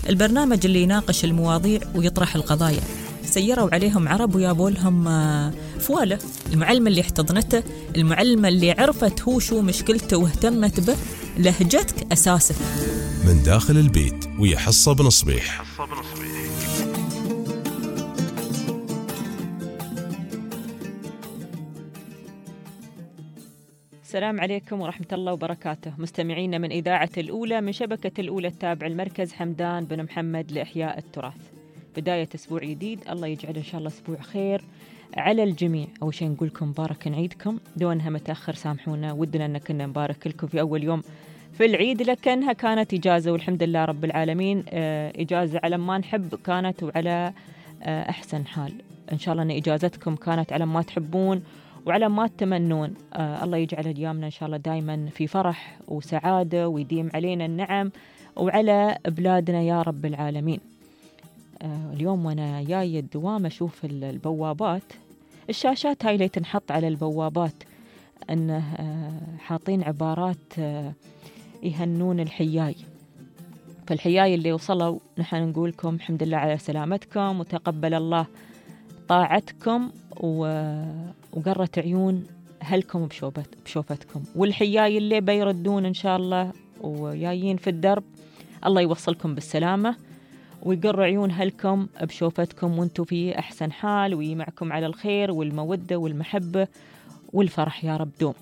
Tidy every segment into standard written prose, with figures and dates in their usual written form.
البرنامج اللي يناقش المواضيع ويطرح القضايا. سيروا عليهم عرب ويابوا لهم فوالة. المعلمة اللي احتضنته، المعلمة اللي عرفت هو شو مشكلته واهتمت به، لهجتك أساسه. من داخل البيت ويا حصة بنصبيح. السلام عليكم ورحمة الله وبركاته، مستمعينا من إذاعة الأولى من شبكة الأولى التابع المركز حمدان بن محمد لإحياء التراث. بداية أسبوع جديد، الله يجعل إن شاء الله أسبوع خير على الجميع. أول شيء نقول لكم مبارك عيدكم، دونها متأخر سامحونا، ودنا أن كنا نبارك لكم في أول يوم في العيد، لكنها كانت إجازة والحمد لله رب العالمين. إجازة على ما نحب كانت وعلى أحسن حال. إن شاء الله أن إجازتكم كانت على ما تحبون وعلى ما تتمنون. الله يجعل أيامنا إن شاء الله دائما في فرح وسعادة، ويديم علينا النعم وعلى بلادنا يا رب العالمين. اليوم وأنا جاي الدوام أشوف البوابات، الشاشات هاي اللي تنحط على البوابات، أنه حاطين عبارات يهنون الحياي. فالحياي اللي وصلوا نحن نقول لكم الحمد لله على سلامتكم، وتقبل الله طاعتكم، وقرت عيون أهلكم بشوفتكم. والحياي اللي بيردون إن شاء الله وجايين في الدرب، الله يوصلكم بالسلامة ويقر عيون أهلكم بشوفتكم، وانتم في أحسن حال ويمعكم على الخير والمودة والمحبة والفرح يا رب دوم.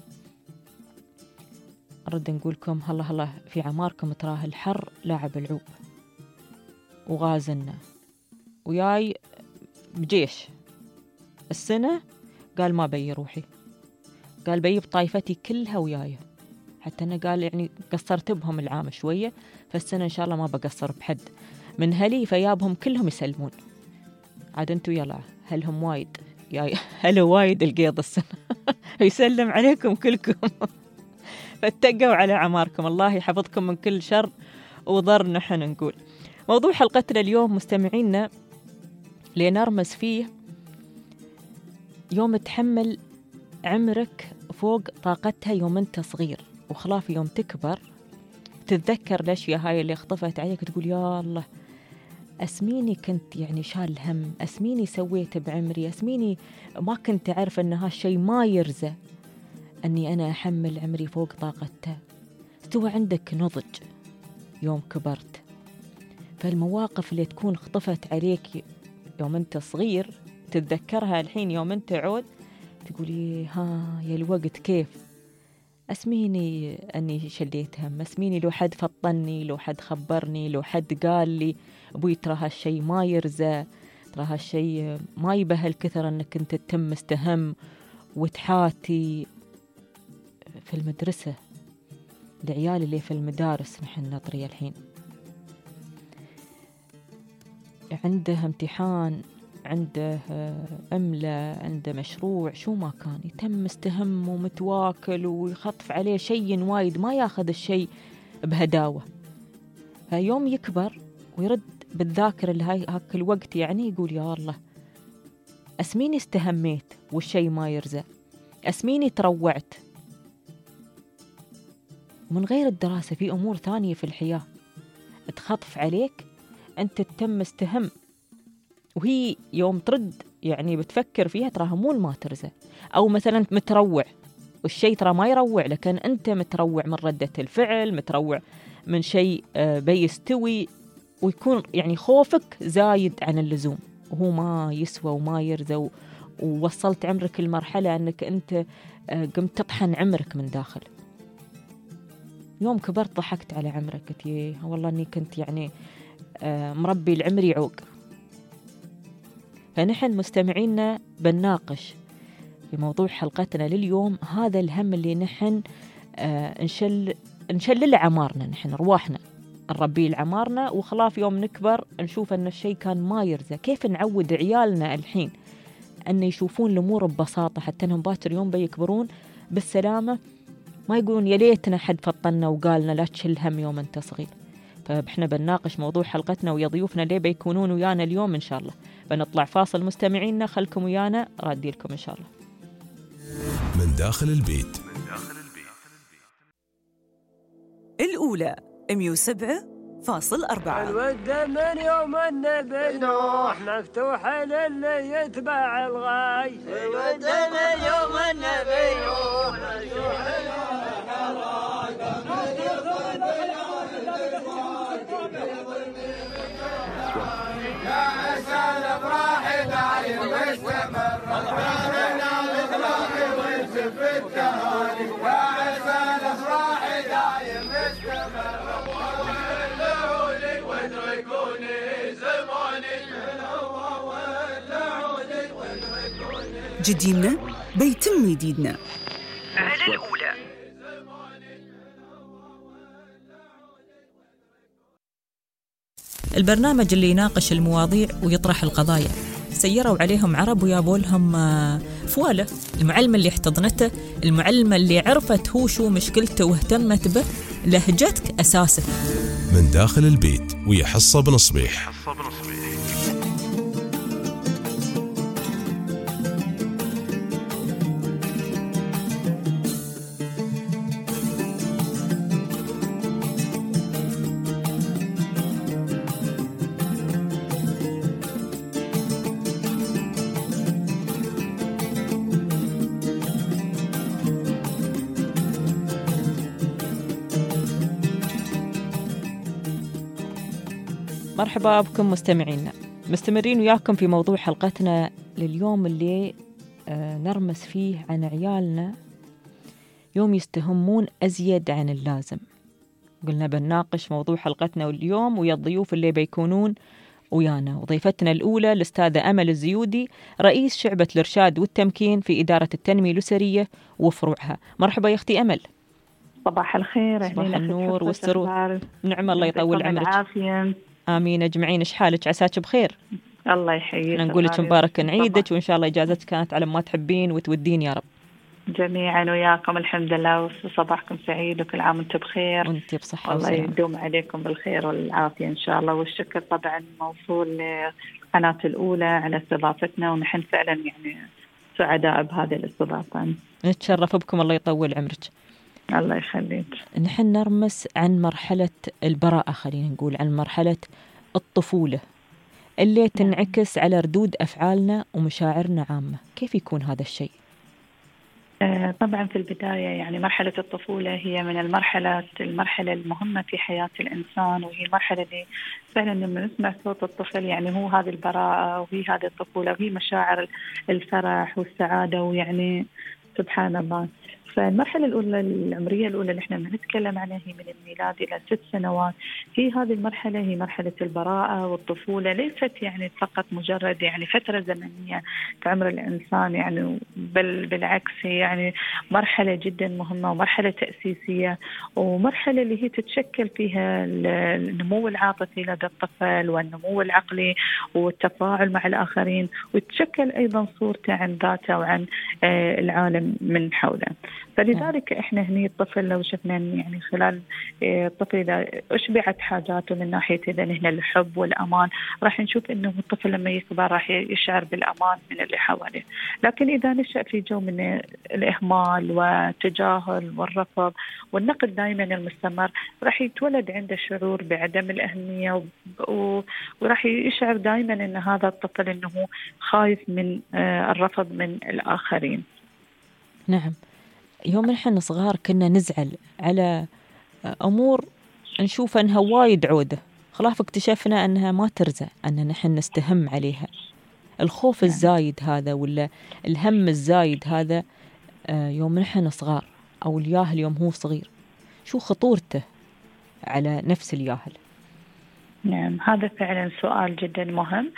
أرد نقولكم هلا في عماركم تراه الحر لاعب العوب وغازلنا وياي بجيش السنة، قال ما بي روحي، قال بي بطايفتي كلها وياي، حتى أنا قال يعني قصرت بهم العام شوية، فالسنة إن شاء الله ما بقصر بحد من هلي، فيابهم كلهم يسلمون. عاد انتو يلا هلهم وايد، يا هلو وايد القيض السنة يسلم عليكم كلكم فاتقوا على عماركم، الله يحفظكم من كل شر وضر. نحن نقول موضوع حلقتنا اليوم مستمعينا لنرمز فيه يوم تحمل عمرك فوق طاقتها يوم انت صغير، وخلاف يوم تكبر تتذكر الأشياء هاي اللي اخطفت عليك، تقول يا الله أسميني كنت يعني شال هم، أسميني سويت بعمري، أسميني ما كنت أعرف أن هالشي ما يرزى أني أنا أحمل عمري فوق طاقته. استوى عندك نضج يوم كبرت، فالمواقف اللي تكون اخطفت عليك يوم أنت صغير تتذكرها الحين يوم أنت عود، تقولي ها يا الوقت كيف، أسميني أني شليت هم، أسميني لو حد فطني، لو حد خبرني، لو حد قال لي أبوي ترى هالشي ما يرزى، ترى هالشي ما يبهل كثر أنك أنت تتم مستهم وتحاتي. في المدرسة العيال اللي في المدارس نحن نطري الحين عنده امتحان، عنده أملة، عنده مشروع، شو ما كان يتم مستهم ومتواكل ويخطف عليه شيء وايد، ما ياخذ الشيء بهداوة. فيوم يكبر ويرد بالذاكرة اللي هاك الوقت يعني يقول يا الله أسميني استهميت والشيء ما يرزى، أسميني تروعت. ومن غير الدراسة في أمور ثانية في الحياة تخطف عليك أنت تتم مستهم، وهي يوم ترد يعني بتفكر فيها تراها مو ما ترزى. أو مثلا متروع والشيء ترى ما يروع، لكن أنت متروع من ردة الفعل، متروع من شيء بيستوي، ويكون يعني خوفك زايد عن اللزوم، وهو ما يسوى وما يرزى، ووصلت عمرك المرحلة أنك أنت قمت تطحن عمرك من داخل. يوم كبرت ضحكت على عمرك، قلت والله أني كنت يعني مربي العمري عوق. فنحن مستمعينا بنناقش في موضوع حلقتنا لليوم هذا الهم اللي نحن نشلل عمارنا، نحن رواحنا نربي العمارنا، وخلاف يوم نكبر نشوف أن الشيء كان ما يرزى. كيف نعود عيالنا الحين أن يشوفون الأمور ببساطة، حتى أنهم باكر يوم بيكبرون بالسلامة ما يقولون يا ليتنا حد فطنا وقالنا لا تشل هم يوم أنت صغير. فإحنا بنناقش موضوع حلقتنا ويا ضيوفنا اللي بيكونون ويانا اليوم إن شاء الله. بنطلع فاصل مستمعينا، خلكم ويانا رادي لكم إن شاء الله. من داخل البيت. الأولى 107 الود من يوم النبي نوح مفتوح للي يتبع الغاي. الود من يوم النبي نوح مفتوح يا عسى الافراح دايم مستمر رحمنا الاطلاق وينسف التهاني. يا عسى الافراح دايم مستمر ولعوني واتركوني زماني. جديدنا بيتم جديدنا على الأولى. البرنامج اللي يناقش المواضيع ويطرح القضايا. سيروا عليهم عرب ويابوا لهم فوالة. المعلمة اللي احتضنته، المعلمة اللي عرفت هو شو مشكلته واهتمت به، لهجتك أساسك. من داخل البيت ويحصى بنصبيح. مرحبا بكم مستمعينا، مستمرين وياكم في موضوع حلقتنا لليوم اللي نرمس فيه عن عيالنا يوم يستهمون أزيد عن اللازم. قلنا بنناقش موضوع حلقتنا اليوم ويا الضيوف اللي بيكونون ويانا. وضيفتنا الأولى الأستاذة أمل الزيودي، رئيس شعبة الإرشاد والتمكين في إدارة التنمية الأسرية وفروعها. مرحبا يا أختي أمل. صباح الخير. صباح النور والسرور. نعم، الله يطول عمرك. العافية. آمين أجمعين. إيش حالك؟ عساك بخير؟ الله يحييك. نقول لك مبارك نعيدك، وإن شاء الله إجازتك كانت على ما تحبين وتودين يا رب. جميعا وياكم الحمد لله، وصباحكم سعيد وكل عام وانتم بخير. وانت بصحة الله وسلامة. يدوم عليكم بالخير والعافية إن شاء الله. والشكر طبعا موصول لقناة الأولى على استضافتنا، ونحن فعلا يعني سعداء بهذه الاستضافة. نتشرف بكم، الله يطول عمرك. الله يخليك. نحن نرمس عن مرحلة البراءة، خلينا نقول عن مرحلة الطفولة اللي تنعكس على ردود أفعالنا ومشاعرنا عامة. كيف يكون هذا الشيء؟ طبعا في البداية يعني مرحلة الطفولة هي من المرحلة المهمة في حياة الإنسان، وهي المرحلة اللي فعلا لما نسمع صوت الطفل يعني هو هذه البراءة وهي هذه الطفولة وهي مشاعر الفرح والسعادة، ويعني سبحان الله. فالمرحلة الأولى العمرية الأولى اللي احنا بنتكلم عنها هي من الميلاد إلى 6 سنوات. هي هذه المرحلة هي مرحلة البراءة والطفولة، ليست يعني فقط مجرد يعني فترة زمنية في عمر الإنسان يعني، بل بالعكس هي يعني مرحلة جدا مهمة ومرحلة تأسيسية، ومرحلة اللي هي تتشكل فيها النمو العاطفي لدى الطفل والنمو العقلي والتفاعل مع الآخرين، وتشكل أيضا صورته عن ذاته وعن العالم من حوله. فلذلك احنا هني الطفل لو شفنا يعني خلال الطفل اذا اشبعت حاجاته من ناحيه اذا هنا الحب والامان، راح نشوف انه الطفل لما يكبر راح يشعر بالامان من اللي حواليه. لكن اذا نشأ في جو من الاهمال والتجاهل والرفض والنقد دائما المستمر، راح يتولد عنده شعور بعدم الاهميه وراح يشعر دائما ان هذا الطفل انه خايف من الرفض من الاخرين. نعم. يوم نحن صغار كنا نزعل على أمور نشوف أنها وايد عودة، خلاف اكتشفنا أنها ما ترزع، أن نحن نستهم عليها. الخوف الزايد هذا ولا الهم الزايد هذا يوم نحن صغار، أو الياهل يوم هو صغير، شو خطورته على نفس الياهل؟ نعم، هذا فعلا سؤال جدا مهم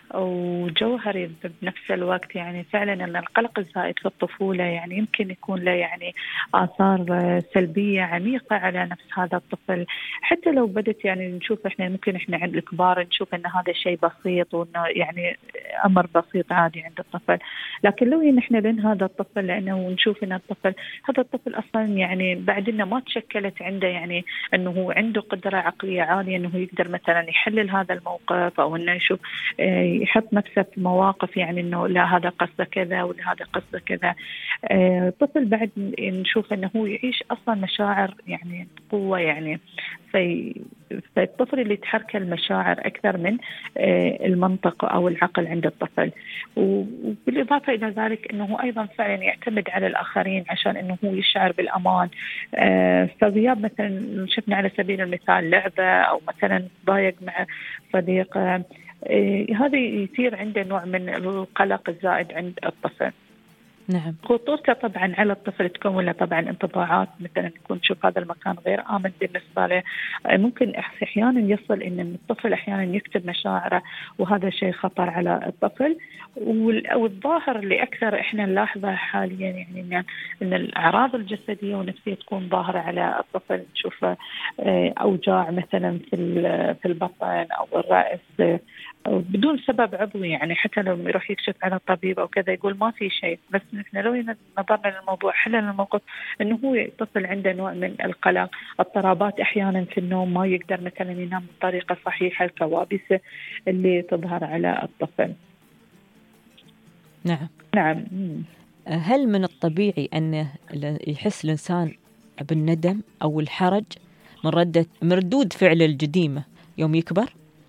وجوهري بنفس الوقت. يعني فعلا أن القلق الزائد في الطفولة يعني يمكن يكون له يعني آثار سلبية عميقة على نفس هذا الطفل، حتى لو بدت يعني نشوف ممكن احنا عند الكبار نشوف أن هذا شيء بسيط وأنه يعني أمر بسيط عادي عند الطفل، لكن لو نحن لين هذا الطفل لأنه نشوف أن هذا الطفل أصلا يعني بعد أنه ما تشكلت عنده يعني أنه هو عنده قدرة عقلية عالية أنه يقدر مثلا يحلل هذا الموقف، أو أنه يشوف يحط نفسه في مواقف يعني أنه لا هذا قصده كذا ولا هذا قصده كذا. الطفل بعد نشوف أنه هو يعيش أصلا مشاعر يعني قوة، يعني فالطفل اللي تحرك المشاعر أكثر من المنطق أو العقل عند الطفل. وبالإضافة إلى ذلك أنه أيضا فعلا يعتمد على الآخرين عشان أنه هو يشعر بالأمان. فغياب مثلا شفنا على سبيل المثال لعبة أو مثلا ضايق مع صديقه، هذا يصير عنده نوع من القلق الزائد عند الطفل. نعم. خطورته طبعا على الطفل تكون له طبعا انطباعات، مثلا يكون شوف هذا المكان غير آمن بالنسبة له. ممكن أحيانا يصل إن الطفل أحيانا يكتب مشاعره، وهذا شيء خطر على الطفل. والظاهر اللي أكثر إحنا نلاحظه حاليا يعني إن الأعراض الجسدية والنفسية تكون ظاهرة على الطفل. نشوف أوجاع مثلا في البطن أو الرأس بدون سبب عضوي، يعني حتى لو يروح يكشف على الطبيب أو كذا يقول ما في شيء، بس نحن لو نظرنا للموضوع حلل الموقف إنه هو الطفل عنده نوع من القلق، اضطرابات أحيانا في النوم، ما يقدر مثلا ينام بطريقة صحيحة، الكوابيس اللي تظهر على الطفل. نعم. نعم. هل من الطبيعي أن يحس الإنسان بالندم أو الحرج من ردود فعل الجديمة يوم يكبر؟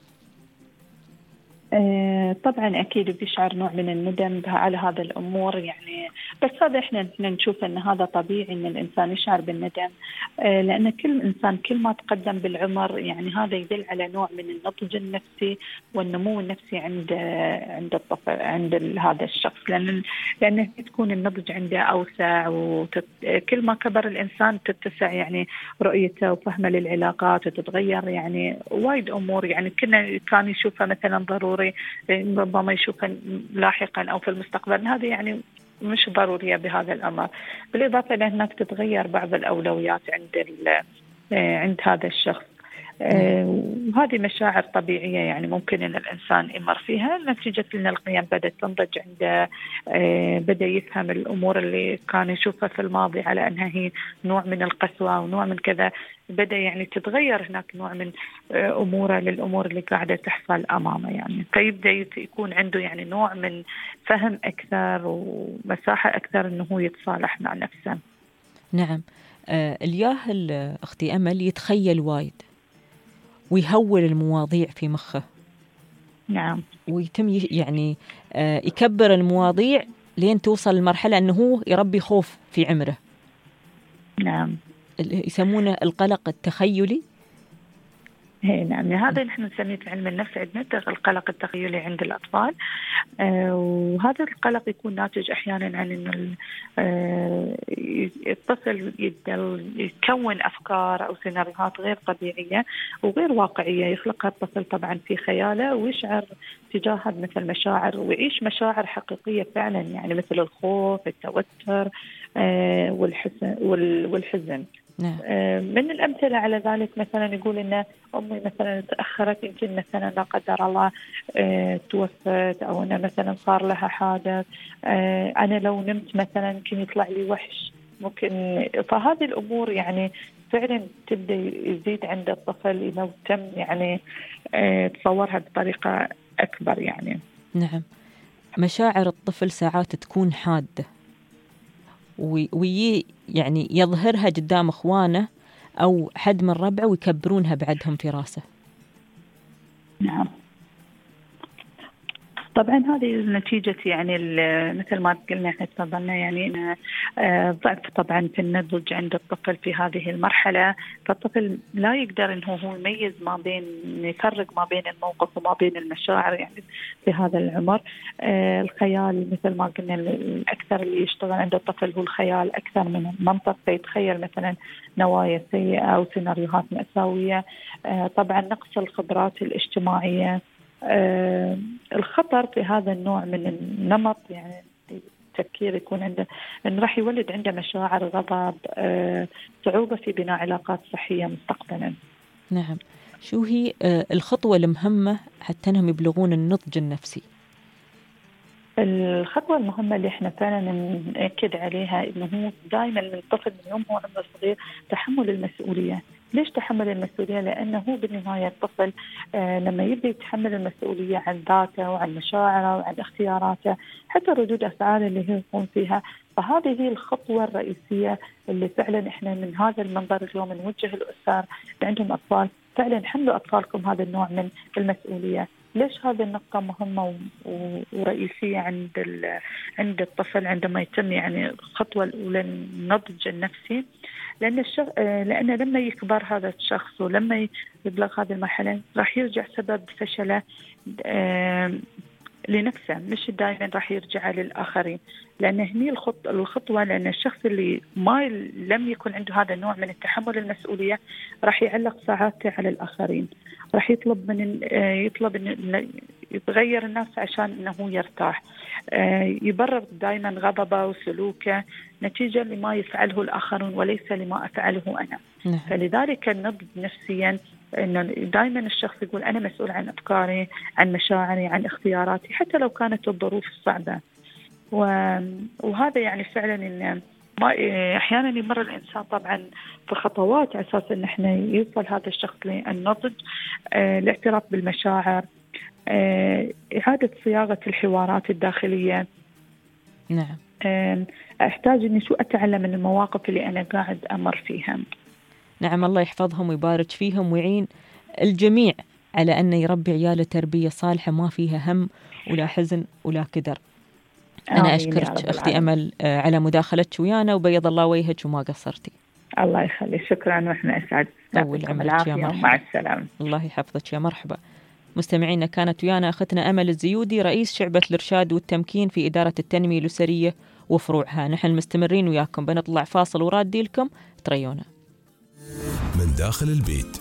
طبعا أكيد بيشعر نوع من الندم على هذا الأمور، يعني بس هذا إحنا نشوف أن هذا طبيعي أن الإنسان يشعر بالندم، لأن كل إنسان كل ما تقدم بالعمر يعني هذا يدل على نوع من النضج النفسي والنمو النفسي عند الطفل، عند هذا الشخص، لأنه تكون النضج عنده أوسع، وكل ما كبر الإنسان تتسع يعني رؤيته وفهمه للعلاقات، وتتغير يعني وايد أمور يعني كان يشوفها مثلا ضروري ربما يشوفها لاحقا أو في المستقبل، هذه يعني مش ضرورية بهذا الأمر. بالإضافة إلى هناك تتغير بعض الأولويات عند هذا الشخص، وهذه مشاعر طبيعية يعني ممكن أن الإنسان يمر فيها نتيجة أن القيم بدأت تنضج عنده، بدأ يفهم الأمور اللي كان يشوفها في الماضي على أنها هي نوع من القسوة ونوع من كذا، بدأ يعني تتغير هناك نوع من أموره للأمور اللي قاعدة تحصل أمامه، يعني فيبدأ يكون عنده يعني نوع من فهم أكثر ومساحة أكثر أنه هو يتصالح مع نفسه. نعم. الياهل أختي أمل يتخيل وايد ويهول المواضيع في مخه. نعم. ويتم يعني يكبر المواضيع لين توصل لمرحلة أنه هو يربي خوف في عمره. نعم. يسمونه القلق التخيلي. نعم، هذا نحن نسميه في علم النفس عندنا القلق التخيلي عند الأطفال، وهذا القلق يكون ناتج أحيانا عن إنه الطفل يكون أفكار أو سيناريوهات غير طبيعية وغير واقعية يخلقها الطفل طبعا في خياله، ويشعر تجاهها مثل مشاعر، ويعيش مشاعر حقيقية فعلا يعني مثل الخوف، التوتر، والحزن. نعم. من الأمثلة على ذلك مثلا يقول إن أمي مثلا تأخرت، يمكن مثلا لا قدر الله توفت، أو أن مثلا صار لها حادث، أنا لو نمت مثلا يمكن يطلع لي وحش ممكن. فهذه الأمور يعني فعلا تبدأ يزيد عند الطفل إذا تم يعني تصورها بطريقة أكبر يعني. نعم. مشاعر الطفل ساعات تكون حادة يعني يظهرها قدام إخوانه أو حد من ربعه ويكبرونها بعدهم في راسه. نعم. طبعا هذه نتيجة يعني مثل ما قلنا احنا تفضلنا يعني ضعف طبعا في النضج عند الطفل في هذه المرحلة، فالطفل لا يقدر انه هو يميز ما بين، يفرق ما بين الموقف وما بين المشاعر يعني في هذا العمر. الخيال مثل ما قلنا الأكثر اللي يشتغل عند الطفل هو الخيال أكثر من المنطق، فيتخيل مثلا نوايا سيئة أو سيناريوهات مأساوية. طبعا نقص الخبرات الاجتماعية، الخطر في هذا النوع من النمط يعني التفكير يكون عنده انه راح يولد عنده مشاعر غضب، صعوبة في بناء علاقات صحية مستقبلا. نعم. شو هي الخطوة المهمة حتى انهم يبلغون النضج النفسي؟ الخطوة المهمة اللي احنا فعلا نأكد عليها انه هو دائما الطفل من يوم هو عمره صغير تحمل المسؤولية، ليش تحمل المسؤولية؟ لأنه هو بالنهاية الطفل لما يبدأ يتحمل المسؤولية عن ذاته وعن مشاعره وعن اختياراته حتى ردود أفعاله اللي هو يقوم فيها، فهذه هي الخطوة الرئيسية اللي فعلا إحنا من هذا المنظر اليوم نوجه الأسر اللي عندهم أطفال، فعلا حملوا أطفالكم هذا النوع من المسؤولية. ليش هذه النقطة مهمة ورئيسية عند الطفل عندما يتم يعني الخطوة الأولى النضج النفسي؟ لأن لما يكبر هذا الشخص ولما يبلغ هذه المرحلة راح يرجع سبب فشله لنفسه، مش دائما راح يرجع للآخرين، لأن هني الخطوة لأن الشخص اللي لم يكن عنده هذا النوع من التحمل المسؤولية راح يعلق سعادته على الآخرين، راح يطلب إن يتغير الناس عشان إنه يرتاح، يبرر دائما غضبه وسلوكه نتيجة لما يفعله الآخرون وليس لما أفعله أنا. فلذلك النضج نفسيا إنه دائما الشخص يقول أنا مسؤول عن أفكاري، عن مشاعري، عن اختياراتي حتى لو كانت الظروف صعبة. وهذا يعني فعلا إن أحيانا يمر الإنسان طبعا في خطوات على أساس إن إحنا يوصل هذا الشخص للنضج، الاعتراف بالمشاعر، إعادة صياغة الحوارات الداخلية. نعم. أحتاج إني شو أتعلم من المواقف اللي أنا قاعد أمر فيها. نعم، الله يحفظهم ويبارك فيهم ويعين الجميع على أن يربي عياله تربية صالحة ما فيها هم ولا حزن ولا كدر. أنا أشكرك أختي أمل على مداخلتك ويانا، وبيض الله وجهك وما قصرتي. الله يخلي، شكرا، وإحنا أسعد. طول عمرك يا مرحبا. مع السلامة. الله يحفظك يا مرحبا. مستمعينا، كانت ويانا أختنا أمل الزيودي رئيس شعبة الإرشاد والتمكين في إدارة التنمية الأسرية وفروعها. نحن مستمرين وياكم، بنطلع فاصل ورادي لكم، تريونا. من داخل البيت.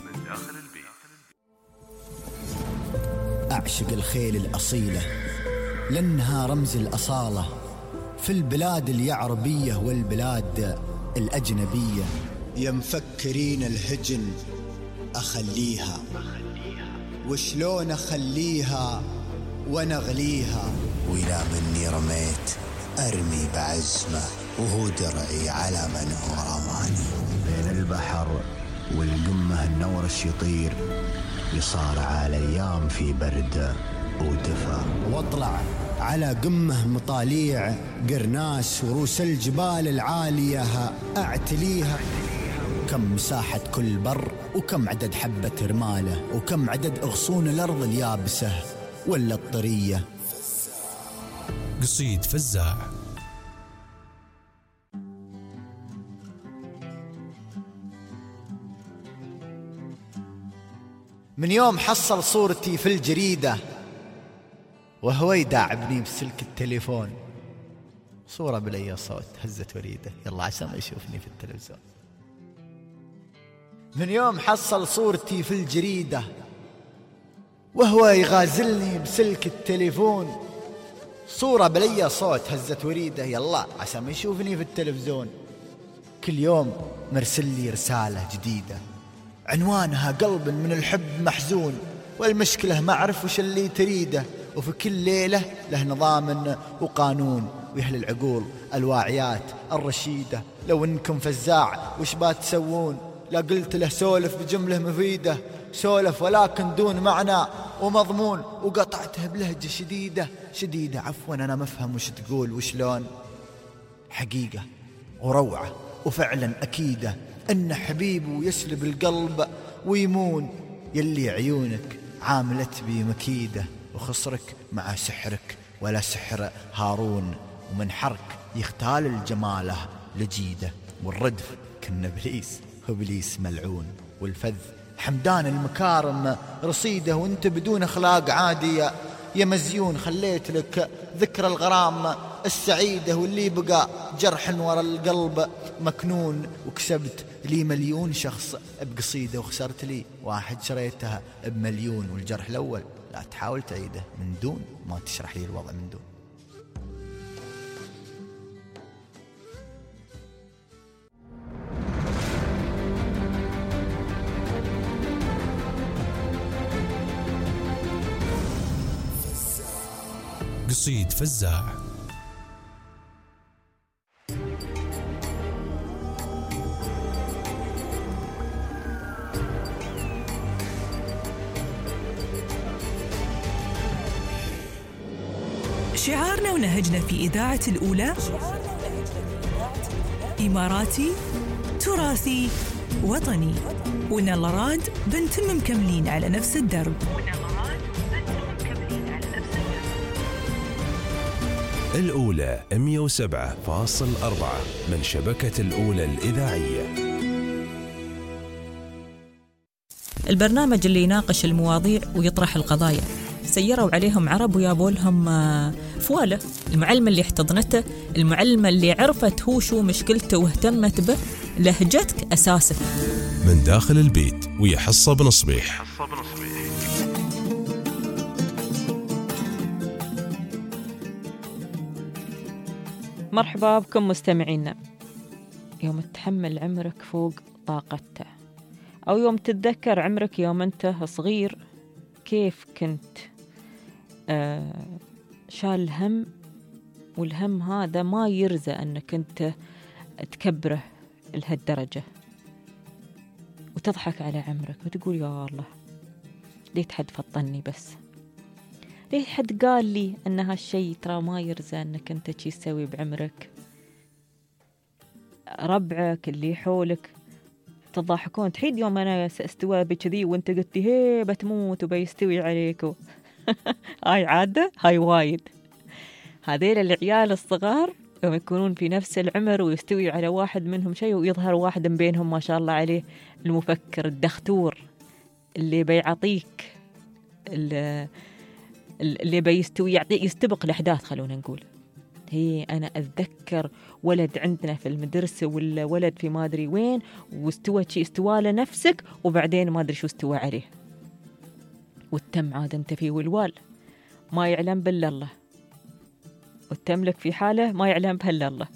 أعشق الخيل الأصيلة لأنها رمز الأصالة في البلاد اليعربية والبلاد الأجنبية. يا مفكرين الهجن أخليها، وشلون أخليها ونغليها، وإذا مني رميت أرمي بعزمة وهو درعي على من هو رماني. بين البحر والقمة النورش يطير، يصارع الأيام في برد ودفا، واطلع على قمة مطاليع قرناس ورؤوس الجبال العالية أعتليها. كم مساحة كل بر، وكم عدد حبة رماله، وكم عدد أغصون الأرض اليابسة ولا الطرية. قصيد فزاع. من يوم حصل صورتي في الجريدة وهو يداعبني بسلك التليفون، صورة بلي صوت هزت وريده، يلا عشان ما يشوفني في التلفزيون. من يوم حصل صورتي في الجريدة وهو يغازلني بسلك التليفون، صورة بلي صوت هزت وريده، يلا عشان ما يشوفني في التلفزيون. كل يوم مرسل لي رسالة جديدة عنوانها قلب من الحب محزون، والمشكلة ما أعرف وش اللي تريده، وفي كل ليلة له نظام وقانون. ويهل العقول الواعيات الرشيدة، لو إنكم فزاع وش باتسوون؟ لا قلت له سولف بجملة مفيدة، سولف ولكن دون معنى ومضمون، وقطعته بلهجة شديدة عفوا أنا مفهم وش تقول وشلون. حقيقة وروعة وفعلا أكيدة أن حبيبه يسلب القلب ويمون، يلي عيونك عاملت بي مكيدة، وخصرك مع سحرك ولا سحر هارون، ومن حرك يختال الجماله لجيده، والردف كن إبليس ملعون، والفذ حمدان المكارم رصيده، وانت بدون أخلاق عادية يا مزيون. خليت لك ذكرى الغرام السعيدة، واللي بقى جرح ورا القلب مكنون، وكسبت لي 1,000,000 شخص بقصيدة، وخسرت لي واحد شريتها ب1,000,000. والجرح الأول لا تحاول تعيده من دون ما تشرح لي الوضع من دون. قصيد فزاع. شعارنا ونهجنا في إذاعة الأولى إماراتي، تراثي، وطني. ونال راد بنتم مكملين على نفس الدرب. الأولى 107.4 من شبكة الأولى الإذاعية. البرنامج اللي يناقش المواضيع ويطرح القضايا. سيروا عليهم عرب ويابوا لهم فوالة. المعلمة اللي احتضنته، المعلمة اللي عرفت هو شو مشكلته واهتمت به، لهجتك أساسك. من داخل البيت ويا حصة بنصبيح. مرحبا بكم مستمعينا. يوم تحمل عمرك فوق طاقته، أو يوم تتذكر عمرك يوم أنت صغير كيف كنت شال هم، والهم هذا ما يرزى أنك أنت تكبره لهالدرجة، وتضحك على عمرك وتقول يا الله ليه حد فطني، بس ليه حد قال لي أن هالشي ترى ما يرزى أنك أنت شي تسوي بعمرك. ربعك اللي حولك تضحكون، تحيد يوم أنا سأستوى بكذي وأنت قلتي هي بتموت وبيستوي عليك هاي عادة، هاي وايد. هذيل العيال الصغار يوم يكونون في نفس العمر ويستوي على واحد منهم شيء، ويظهر واحد من بينهم ما شاء الله عليه المفكر الدختور اللي بيعطيك اللي بيستوي يعطيك يستبق الأحداث. خلونا نقول هي أنا أتذكر ولد عندنا في المدرسة ولا ولد في ما أدري وين، واستوى شيء استوى لنفسك وبعدين ما أدري شو استوى عليه، والتم عاد أنت فيه والوال ما يعلم بالله الله، والتملك في حاله ما يعلم بهلا الله.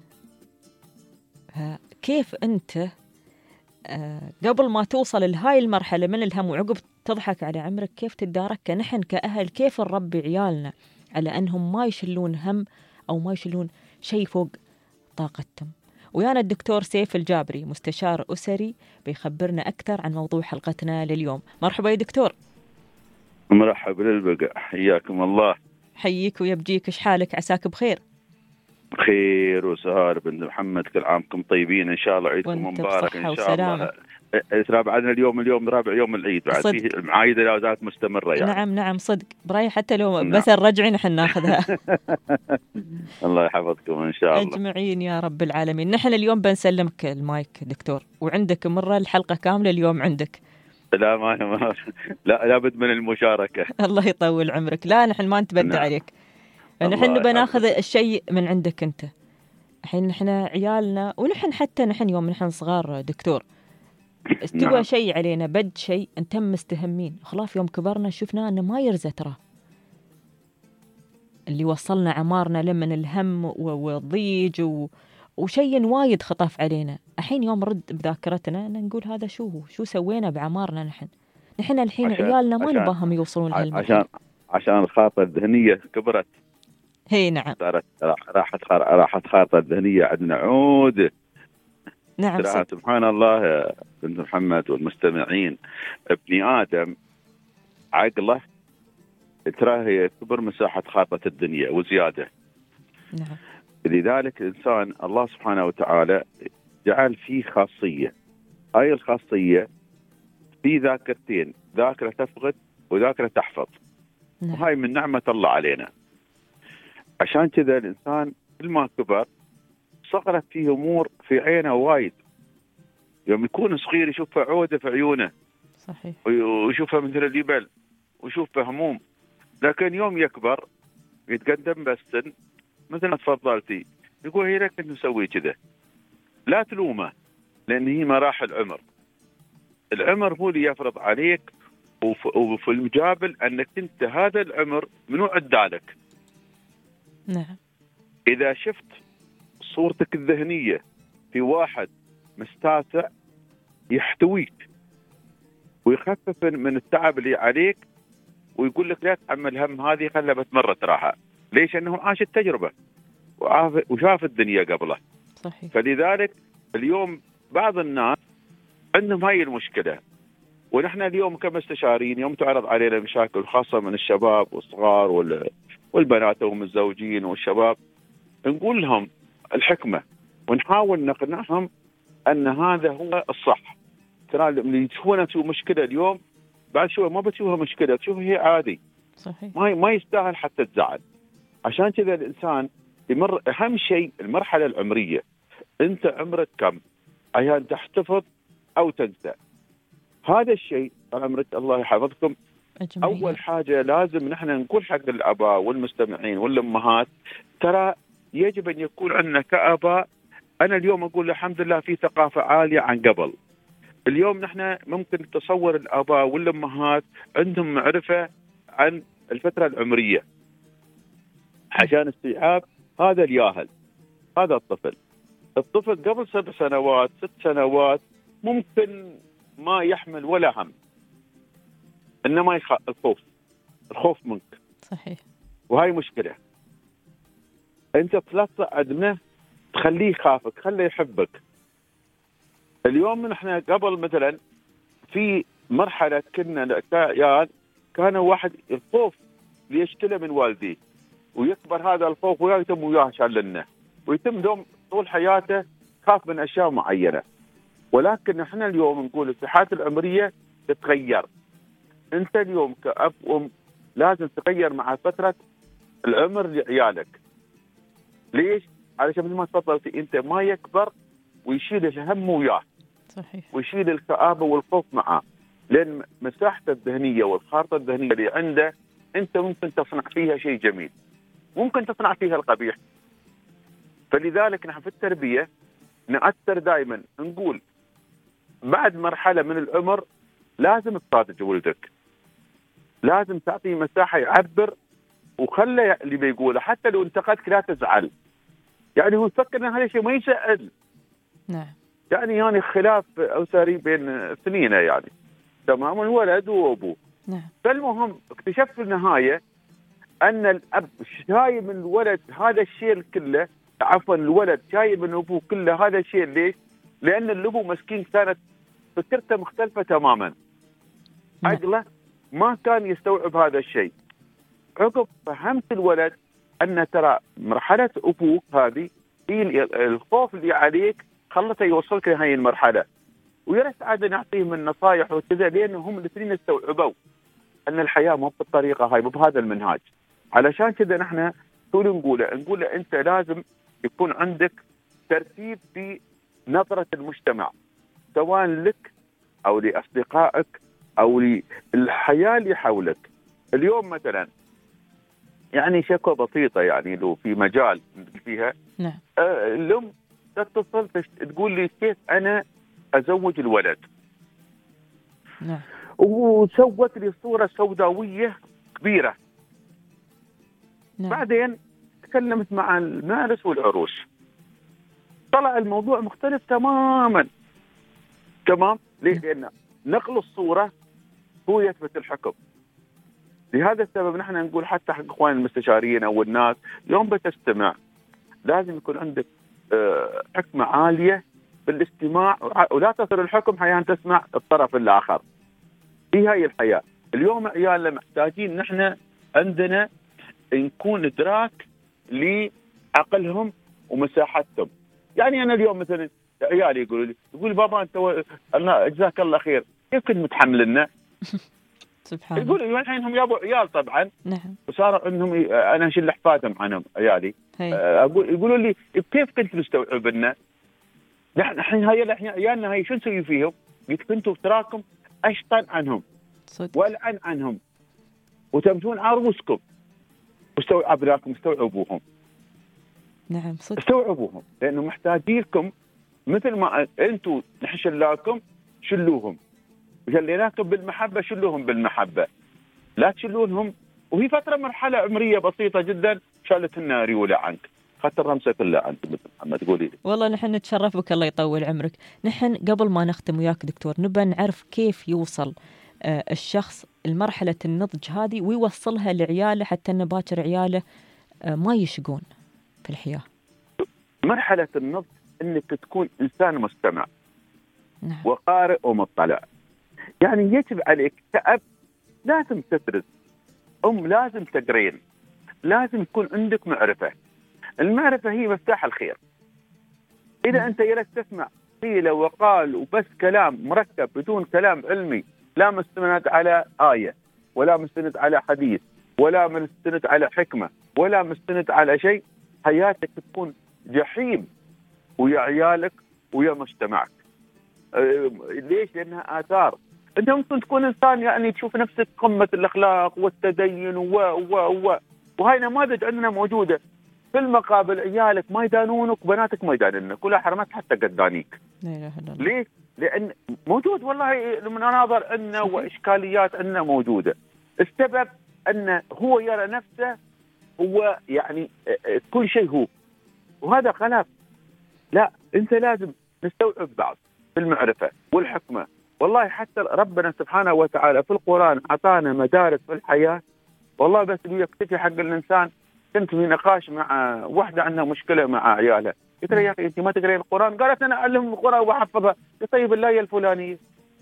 كيف أنت قبل ما توصل لهاي المرحلة من الهم وعقب تضحك على عمرك، كيف تدارك نحن كأهل، كيف نربي عيالنا على أنهم ما يشلون هم أو ما يشلون شيء فوق طاقتهم. ويانا الدكتور سيف الجابري مستشار أسري بيخبرنا أكثر عن موضوع حلقتنا لليوم. مرحبا يا دكتور. مرحبا للبقى، حياكم الله. حييك ويبجيك، إيش حالك؟ عساك بخير. بخير وسهار بنت محمد، كل عامكم طيبين إن شاء الله، عيدكم مبارك إن شاء الله. ترى بعدنا اليوم رابع يوم العيد، بعد فيه المعايدة لا زالت مستمرة يعني. نعم صدق براي، حتى لو نعم. بس الرجعي نحن ناخذها. الله يحفظكم إن شاء الله أجمعين يا رب العالمين. نحن اليوم بنسلمك المايك دكتور، وعندك مرة الحلقة كاملة اليوم عندك. لا ما لابد من المشاركة. الله يطول عمرك. لا نحن ما نتبدى نعم. عليك، نحن بناخذ الشيء من عندك أنت. الحين نحن عيالنا ونحن حتى نحن يوم نحن صغار دكتور استوى نعم. شيء علينا بد شيء انتم مستهمين، خلاف يوم كبرنا شفنا أنه ما يرزى ترى اللي وصلنا عمارنا لمن الهم والضيج وشيء وايد خطف علينا. الحين يوم رد بذاكرتنا نقول هذا شو سوينا بعمارنا نحن الحين عيالنا ما نباهم يوصلون لهالمرحلة عشان الخاطة الذهنية كبرت. هي نعم راحت خاطة الذهنية عندنا عود. نعم سبحان الله بنت محمد والمستمعين، ابن آدم عقله ترى هي كبر مساحة خاطة الدنيا وزيادة. نعم. لذلك الإنسان الله سبحانه وتعالى جعل فيه خاصية، هاي الخاصية في ذاكرتين، ذاكرة تفقد وذاكرة تحفظ. نعم. وهاي من نعمة الله علينا. عشان كذا الإنسان كل ما كبر صغرت فيه أمور في عينه وايد. يوم يكون صغير يشوفها عودة في عيونه، صحيح، ويشوفها مثل الجبل ويشوفها هموم. لكن يوم يكبر يتقدم بالسن مثل ما تفضلتي يقول هي لك كنت مسوي كذا. لا تلومه، لأن هي مراحل عمر. العمر هو اللي يفرض عليك، وفي المجابل أنك أنت هذا العمر منو عدالك. نعم. إذا شفت صورتك الذهنية في واحد مستاسع يحتويك ويخفف من التعب اللي عليك ويقول لك لا تحمل هم، هذه خلها بتمر تراها. ليش؟ أنه عاش التجربة وشاف الدنيا قبله. صحيح. فلذلك اليوم بعض الناس عندهم هاي المشكلة، ونحن اليوم كمستشارين يوم تعرض علينا مشاكل خاصة من الشباب والصغار والبنات وهم الزوجين والشباب، نقول لهم الحكمة ونحاول نقنعهم أن هذا هو الصح. ترى اللي تشوفونها تشوف مشكلة اليوم، بعد شوي ما بتشوفها مشكلة، تشوفها هي عادي. صحيح. ما يستاهل حتى تزعل. عشان كذا الإنسان يمر، أهم شيء المرحلة العمرية. أنت عمرك كم؟ أيان تحتفظ أو تنسى. هذا الشيء طال عمرك الله يحفظكم. أجمعين. أول حاجة لازم نحن نقول حق الآباء والمستمعين والأمهات، ترى يجب أن يكون عندنا كآباء. أنا اليوم أقول الحمد لله في ثقافة عالية عن قبل. اليوم نحن ممكن نتصور الآباء والأمهات عندهم معرفة عن الفترة العمرية عشان استيعاب هذا الياهل، هذا الطفل قبل 7 سنوات 6 سنوات ممكن ما يحمل ولا هم، إنما الخوف منك. صحيح. وهاي مشكلة. أنت لا تصعد منه تخليه يخافك، خليه يحبك. اليوم نحن قبل مثلا في مرحلة كنا كعيال كان واحد الخوف ليشتله من والديه، ويكبر هذا الخوف ويتم وياه شالنه، ويتم دوم طول حياته خاف من أشياء معينة. ولكن نحن اليوم نقول الساحات العمرية تتغير. أنت اليوم كأب وأم لازم تغير مع فترة العمر لعيالك. ليش؟ علشان مثل ما تفضلتي أنت ما يكبر ويشيل الهم وياه. صحيح. ويشيل الكآبة والخوف معه، لأن مساحته الذهنية والخارطة الذهنية اللي عنده أنت ممكن تصنع فيها شيء جميل، ممكن تصنع فيها القبيح. فلذلك نحن في التربية نأثر دائما نقول بعد مرحلة من العمر لازم تصادق ولدك، لازم تعطيه مساحة يعبر، وخلى اللي بيقوله حتى لو انتقدك لا تزعل. يعني هو يفكر ان هذا الشيء ما يسأل. نعم. يعني خلاف أسري بين اثنين يعني، تمام، الولد وأبوه. نعم. فالمهم اكتشفت في النهاية أن الأب شايل من الولد هذا الشيء كله، عفوا الولد شايل من أبوه كله هذا الشيء. ليش؟ لأن الأبو مسكين كانت فكرته مختلفة تماما. عقله ما كان يستوعب هذا الشيء. عقب فهمت الولد أن ترى مرحلة أبوك هذه هي الخوف اللي عليك خلته يوصلك لهذه المرحلة، ويرث عاد نعطيهم النصائح وكذا، لأنه هم الاثنين استوعبوا أن الحياة مو بالطريقة هاي، مو بهذا المنهاج. علشان كذا نحن نقول أنت لازم يكون عندك ترتيب في نظرة المجتمع، سواء لك أو لأصدقائك أو للحياة اللي حولك. اليوم مثلا يعني شكوى بسيطة، يعني لو في مجال فيها. نعم. الأم تتصل تقول لي كيف أنا أزوج الولد. نعم. وسوت لي صورة سوداوية كبيرة. نعم. بعدين تكلمت مع المارس والعروس، طلع الموضوع مختلف تماما. تمام. ليه؟ لأن نقل الصورة هو يثبت الحكم. لهذا السبب نحن نقول حتى حق اخوان المستشارين او الناس يوم بتستمع لازم يكون عندك حكمة عالية في الاستماع، ولا تصل الحكم حيان تسمع الطرف الآخر. في هاي الحياة اليوم عيالنا محتاجين نحن عندنا نكون إدراك لعقلهم ومساحتهم. يعني أنا اليوم مثلا عيالي يقول بابا أنت جزاك الله خير، كيف كنت متحمل لنا؟ سبحان الله. يقول الحين هم يابوا عيال طبعا. نعم. وصار انهم انا اشيل احفادهم عنهم عيالي. يقولوا لي كيف كنت مستوعب لنا؟ نحن الحين هاي عيالنا هاي شو نسوي فيهم؟ قلت كنتوا تراكم اشطن عنهم صدق. والعن عنهم وتمشون عروسكم، ابنائكم استوعبوهم. نعم صدق. استوعبوهم لانه محتاجينكم مثل ما انتم نحشلاكم شلوهم، وجليناكم بالمحبة شلوهم بالمحبة، لا تشلونهم. وهي فترة مرحلة عمرية بسيطة جدا شالت لنا ريولة عنك، خدت الرمسة كلها أنت مثل محمد تقولي لي. والله نحن نتشرف بك، الله يطول عمرك. نحن قبل ما نختم وياك دكتور نبى نعرف كيف يوصل الشخص المرحلة النضج هذه ويوصلها لعياله حتى أن باكر عياله ما يشقون في الحياة. مرحلة النضج أنك تكون إنسان مستمع. نعم. وقارئ ومطلع. يعني يجب عليك كأب لازم تدرس، لازم تقرين، لازم يكون عندك معرفة. المعرفة هي مفتاح الخير. إذا أنت يلك تسمع قيل وقال وبس كلام مركب بدون كلام علمي، لا مستند على آية ولا مستند على حديث ولا مستند على حكمة ولا مستند على شيء، حياتك تكون جحيم ويا عيالك ويا مجتمعك. ليش؟ لأنها آثار. أنت ممكن تكون إنسان يعني تشوف نفسك قمة الأخلاق والتدين وهاي نماذج عندنا موجودة. في المقابل عيالك ما يدانونك، بناتك ما يدانونك، ولا حرمت حتى قدانيك. لا إله إلا الله. ليه؟ لأن موجود والله المناظر عندنا وإشكاليات عندنا موجودة. السبب أنه هو يرى نفسه هو يعني كل شيء هو، وهذا خلاف. لا، أنت لازم نستوعب بعض في المعرفة والحكمة. والله حتى ربنا سبحانه وتعالى في القرآن أعطانا مدارس في الحياة. والله بس يكتفي حق الإنسان. كنت في نقاش مع واحدة عندها مشكلة مع عيالها، قلت لها يا أخي أنت ما تقرين القرآن؟ قالت أنا أعلمهم القرآن وأحفظها. قلت طيب الآية الفلانية؟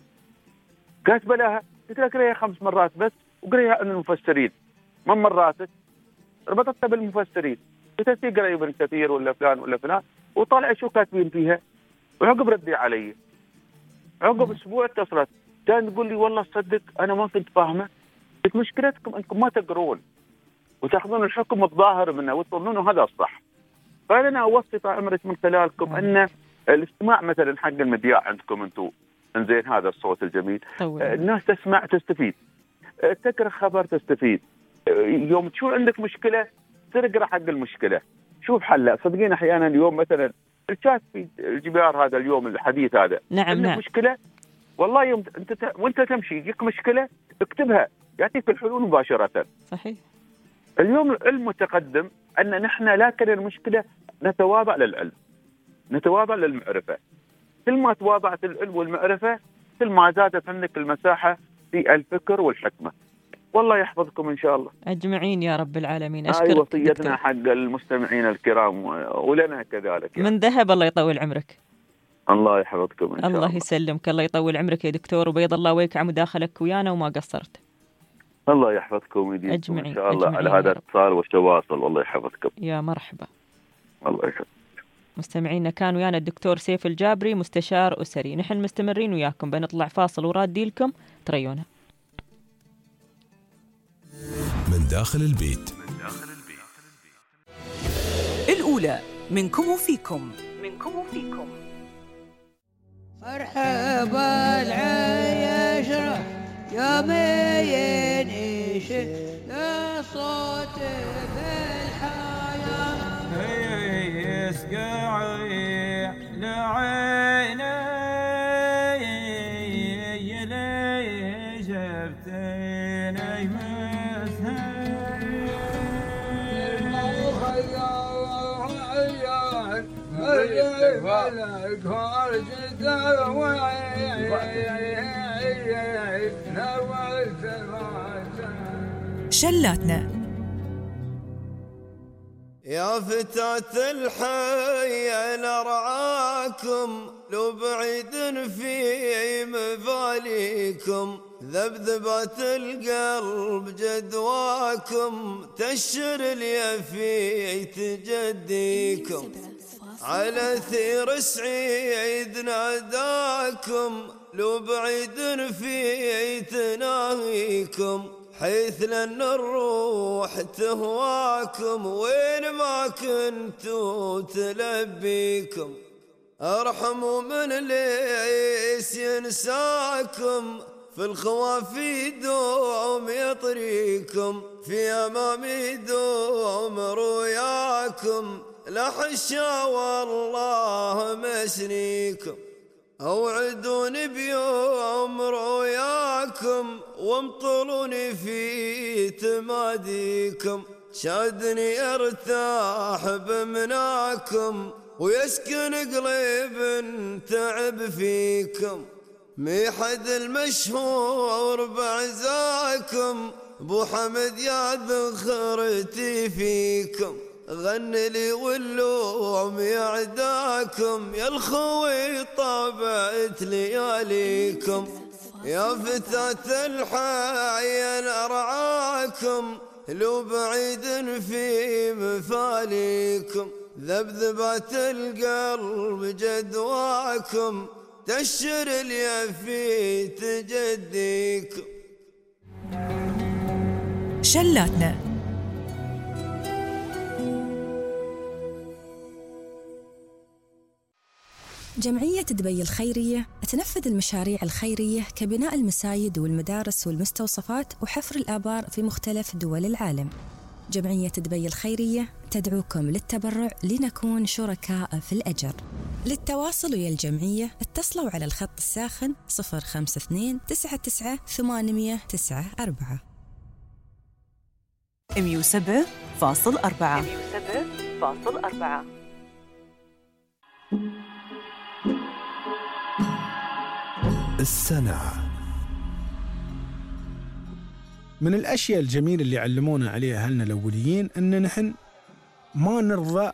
قالت بلاها. قلت لها اقريها 5 مرات بس، وقريها عن المفسرين. من مراتك؟ ربطتها بالمفسرين. قلت لها تقرأي ابن كثير ولا فلان ولا فلان وطالع شو كاتبين فيها. وعقب ردي علي، عقب أسبوع اتصلت كان تقول لي والله تصدق أنا ما كنت فاهمة. قلت مشكلتكم أنكم ما تقرون وتاخذون الحكم الظاهر منه وتظنون هذا الصح. فأنا أوصي طال عمرك من خلالكم أن الاستماع مثلا حق المذياع عندكم أنتم، إنزين هذا الصوت الجميل، الناس تسمع تستفيد، تقرأ خبر تستفيد. يوم تشوف عندك مشكلة تقرأ حق المشكلة، شوف حلها. صدقين أحيانا اليوم مثلا الشات في الجبار هذا اليوم الحديث هذا، نعم مشكلة والله يوم أنت وأنت تمشي يجيك مشكلة اكتبها يعطيك الحلول مباشرة. صحيح. اليوم العلم متقدم، أن نحن لا كان المشكلة نتواضع للعلم، نتواضع للمعرفة. كل ما تواضعت العلم والمعرفة كل ما زادت عندك المساحة في الفكر والحكمة. والله يحفظكم إن شاء الله أجمعين يا رب العالمين. أشكرك. وصيتنا حق المستمعين الكرام ولنا كذلك من ذهب. الله يطول عمرك. الله يحفظكم إن شاء الله. الله يسلمك. الله يطول عمرك يا دكتور، وبيض الله وجهك على مداخلك ويانا وما قصرت. الله يحفظكم ويديمكم إن شاء الله على هذا الاتصال والتواصل. والله يحفظكم. يا مرحبا. الله يحفظك. مستمعينا كان ويانا الدكتور سيف الجابري مستشار أسري. نحن مستمرين وياكم، بنطلع فاصل ورادي لكم تريونا. من داخل البيت. الأولى منكم وفيكم. مرحبا العيشرة يا مين إيش يا صوت بالحياة يسقعي لعيني يلي جبتيني شلاتنا. يا فتاة الحي أنا أرعاكم لو بعيد في مباليكم، ذبذبات القلب جدواكم تشر لي في تجديكم، على ثير سعيد ناداكم لو بعيد في تناهيكم، حيث لأن الروح تهواكم وين ما كنتوا تلبيكم، ارحموا من ليس ينساكم في الخوافي دوم يطريكم، في أمامي دوم رؤياكم لا حشا والله مسنيكم، أوعدوني بيوم رؤياكم وامطلوني في تماديكم، شادني ارتاح بمناكم ويسكن قليب تعب فيكم، ميحد المشهور بعزاكم بو حمد يا ذخرتي فيكم، غني لي واللوم يعداكم يا الخوي طابعت لياليكم، يا فتاة الحي أنا أرعاكم لو بعيد في مثاليكم، ذبذبات القلب جدواكم، تشر اليفي تجديكم. شلاتنا. جمعية دبي الخيرية تنفذ المشاريع الخيرية كبناء المساجد والمدارس والمستوصفات وحفر الآبار في مختلف دول العالم. جمعية دبي الخيرية تدعوكم للتبرع لنكون شركاء في الأجر. للتواصل ويا الجمعية اتصلوا على الخط الساخن 052 99 894. 107.4 السنة. من الأشياء الجميلة اللي علمونا عليها أهلنا الأوليين أن نحن ما نرضى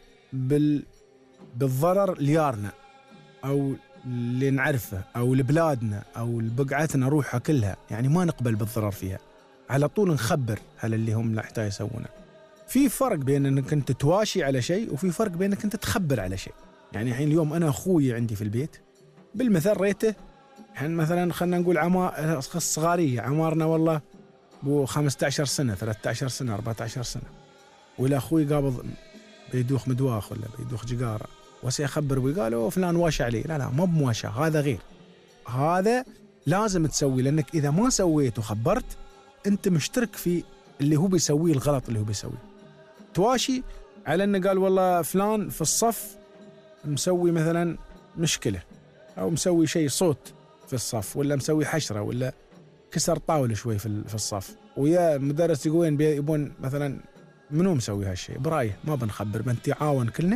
بالضرر ليارنا أو اللي نعرفه أو لبلادنا أو لبقعتنا روحها كلها، يعني ما نقبل بالضرر فيها، على طول نخبر هل اللي هم لا يحتاج يسوونه. في فرق بين أنك أنت تواشي على شيء وفي فرق بين أنك أنت تخبر على شيء. يعني الحين اليوم أنا أخوي عندي في البيت بالمثل ريته، الحين مثلا خلنا نقول صغارية عمارنا والله بو 15 سنة 13 سنة 14 سنة، ولا أخوي قابض بيدوخ مدواخ ولا بيدوخ جقارة وسيخبر ويقالوا فلان واشى عليه. لا ما بمواشى، هذا غير، هذا لازم تسوي، لأنك إذا ما سويت وخبرت أنت مشترك في اللي هو بيسويه، الغلط اللي هو بيسويه. تواشي على أنه قال والله فلان في الصف مسوي مثلا مشكلة أو مسوي شيء صوت في الصف ولا مسوي حشرة ولا كسر طاولة شوي في الصف، ويا المدرس يقولون يبون مثلا منو مسوي هالشيء، برأيه ما بنخبر، بنتعاون كلنا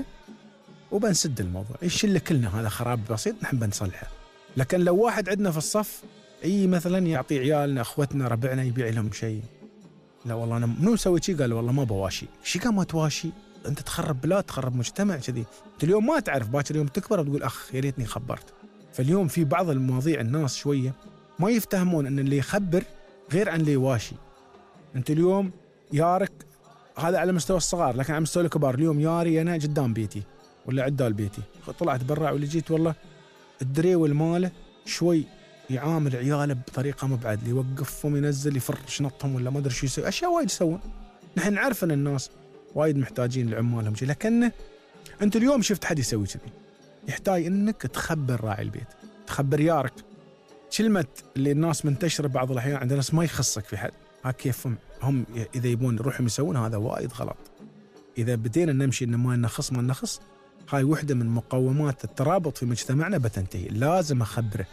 وبنسد الموضوع، يشيل كلنا هذا خراب بسيط نحن بنصلحه. لكن لو واحد عندنا في الصف مثلا يعطي عيالنا اخوتنا ربعنا يبيع لهم شيء، لا والله انا منو مسوي شيء، قال والله ما بواشي. شي قام ما تواشي، انت تخرب بلاد تخرب مجتمع كذي. انت اليوم ما تعرف، باكر يوم تكبر وتقول اخ يا ريتني خبرت. فاليوم في بعض المواضيع الناس شويه ما يفتهمون ان اللي يخبر غير عن اللي يواشي. انت اليوم يارك هذا على مستوى الصغار، لكن على مستوى الكبار اليوم ياري انا قدام بيتي ولا عدال بيتي، طلعت برا واللي جيت والله الدريول ماله شوي يعامل عياله بطريقه مبعد، اللي يوقفهم ينزل يفر شنطهم ولا ما ادري شو يسوي، اشياء وايد يسوون. نحن نعرف ان الناس وايد محتاجين لعمالهم، لكن انت اليوم شفت حد يسوي كذي، يحتاج انك تخبر راعي البيت، تخبر يارك. كلمه اللي الناس منتشره بعض الاحيان عند الناس ما يخصك في حد، ها كيف هم اذا يبون يروحوا يسوون، هذا وايد غلط. اذا بدينا نمشي ان ما نخص ما نخص، هاي وحده من مقومات الترابط في مجتمعنا بتنتهي. لازم اخبره،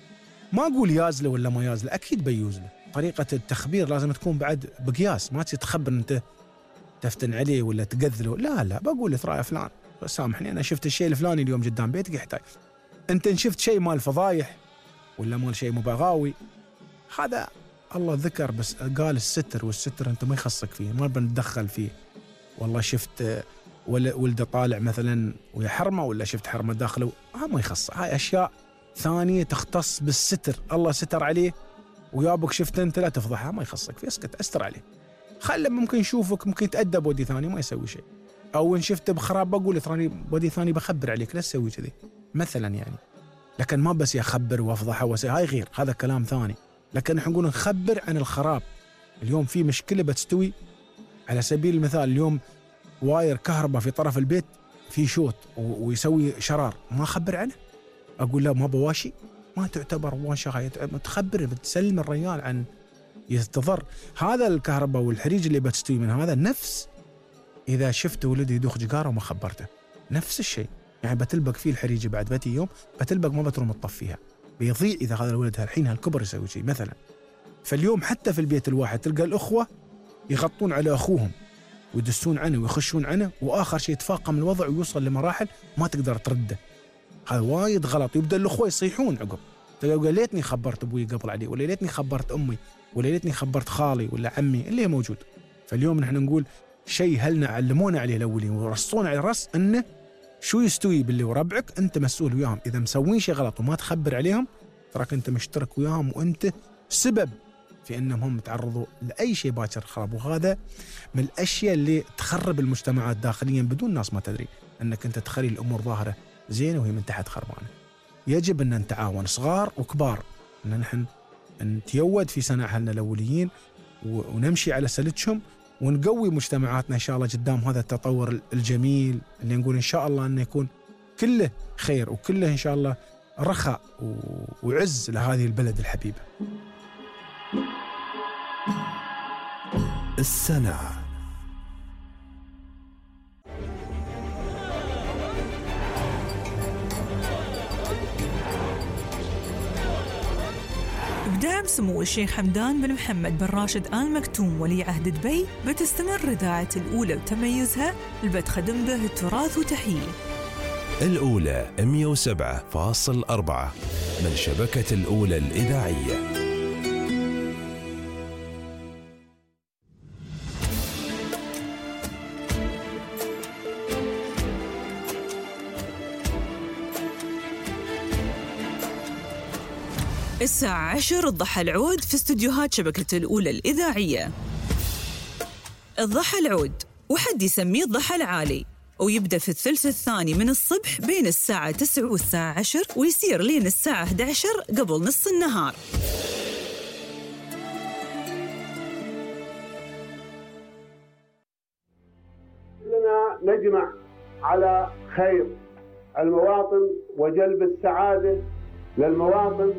ما اقول يازله ولا ما يازله، اكيد بيوزله. طريقه التخبير لازم تكون بعد بقياس، ما تخبر انت تفتن عليه ولا تقذله، لا بقول له ترى يا فلان سامحني انا شفت الشيء الفلاني اليوم قدام بيتك يحتاج. انت ان شفت شيء مال فضايح ولا مال شيء مبغاوي، هذا الله ذكر بس قال الستر، والستر انت ما يخصك فيه، ما بنتدخل فيه. والله شفت ولده طالع مثلا ويا حرمه ولا شفت حرمه داخله، ما يخص. هاي اشياء ثانيه تختص بالستر، الله ستر عليه ويابك شفت انت لا تفضحها، ما يخصك فيه، اسكت استر عليه، خله ممكن يشوفك ممكن يتأدب ودي ثاني ما يسوي شيء. او ان شفت بخراب بقول تراني ودي ثاني بخبر عليك لا تسوي كذي مثلا يعني. لكن ما بس يخبر وافضحه هاي غير، هذا كلام ثاني. لكن نحن نقول نخبر عن الخراب. اليوم في مشكله بتستوي، على سبيل المثال اليوم واير كهرباء في طرف البيت في شوت ويسوي شرار، ما اخبر عنه، اقول لا ما بواشي، ما تعتبر واشة، هاي تخبر بتسلم الرجال عن يستضر. هذا الكهرباء والحريج اللي بتستوي من هذا نفس اذا شفت ولد يدوخ جقاره وما خبرته، نفس الشيء يعني بتلبق فيه الحريج بعد بتي يوم بتلبق ما بتروم تطفيها، بيضيع اذا هذا الولد الحين هالكبر يسوي شيء مثلا. فاليوم حتى في البيت الواحد تلقى الاخوه يغطون على اخوهم ويدسون عنه ويخشون عنه، واخر شيء يتفاقم الوضع ويوصل لمراحل ما تقدر ترده. هذا وايد غلط، يبدا الاخوه يصيحون عقب، تقول ليتني خبرت ابوي قبل علي، ولا ليتني خبرت امي، ولا ليتني خبرت خالي ولا عمي اللي موجود. فاليوم نحن نقول شيء هلنا علمونا عليه الاولين ورصونا على الرأس انه شو يستوي باللي وربعك، انت مسؤول وياهم. اذا مسوين شيء غلط وما تخبر عليهم تراك انت مشترك وياهم، وانت سبب في أنهم هم تعرضوا لأي شيء باكر خراب. وهذا من الأشياء اللي تخرب المجتمعات داخليا بدون ناس ما تدري، أنك أنت تخلي الأمور ظاهرة زينة وهي من تحت خربانة. يجب أن نتعاون صغار وكبار، أن نحن نتيود في صنع أهلنا الأوليين ونمشي على سلتهم ونقوي مجتمعاتنا إن شاء الله قدام هذا التطور الجميل اللي نقول إن شاء الله أنه يكون كله خير وكله إن شاء الله رخاء وعز لهذه البلد الحبيبة. السنة بدعم سمو الشيخ حمدان بن محمد بن راشد آل مكتوم ولي عهد دبي، بتستمر إذاعة الأولى وتميزها بتخدم به التراث وتحييه. الأولى 107.4 من شبكة الأولى الإذاعية. الساعة 10 الضحى العود في استديوهات شبكة الأولى الإذاعية. الضحى العود وحد يسميه الضحى العالي، ويبدأ في الثلث الثاني من الصبح بين الساعة 9 والساعة 10، ويصير لين الساعة 11 قبل نص النهار. لنا نجمع على خير المواطن وجلب السعادة للمواطن.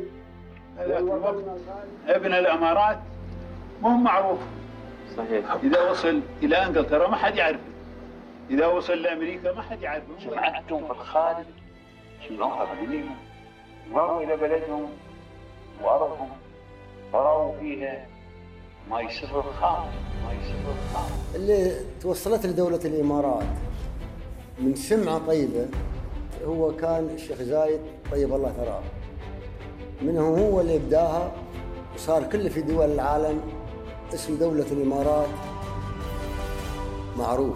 ابن الامارات مو معروف صحيح، اذا وصل الى انجلترا ما حد يعرفه، اذا وصل لامريكا ما حد يعرفه. سمعتهم في الخارج شلون قديمين مروا الى بلدهم وارضهم فروا فيها ما يسر الخارج، ما يسر الخارج. اللي توصلت لدولة الامارات من سمعة طيبة هو كان الشيخ زايد طيب الله ثراه، منه هو اللي ابداها وصار كل في دول العالم اسم دولة الإمارات معروف.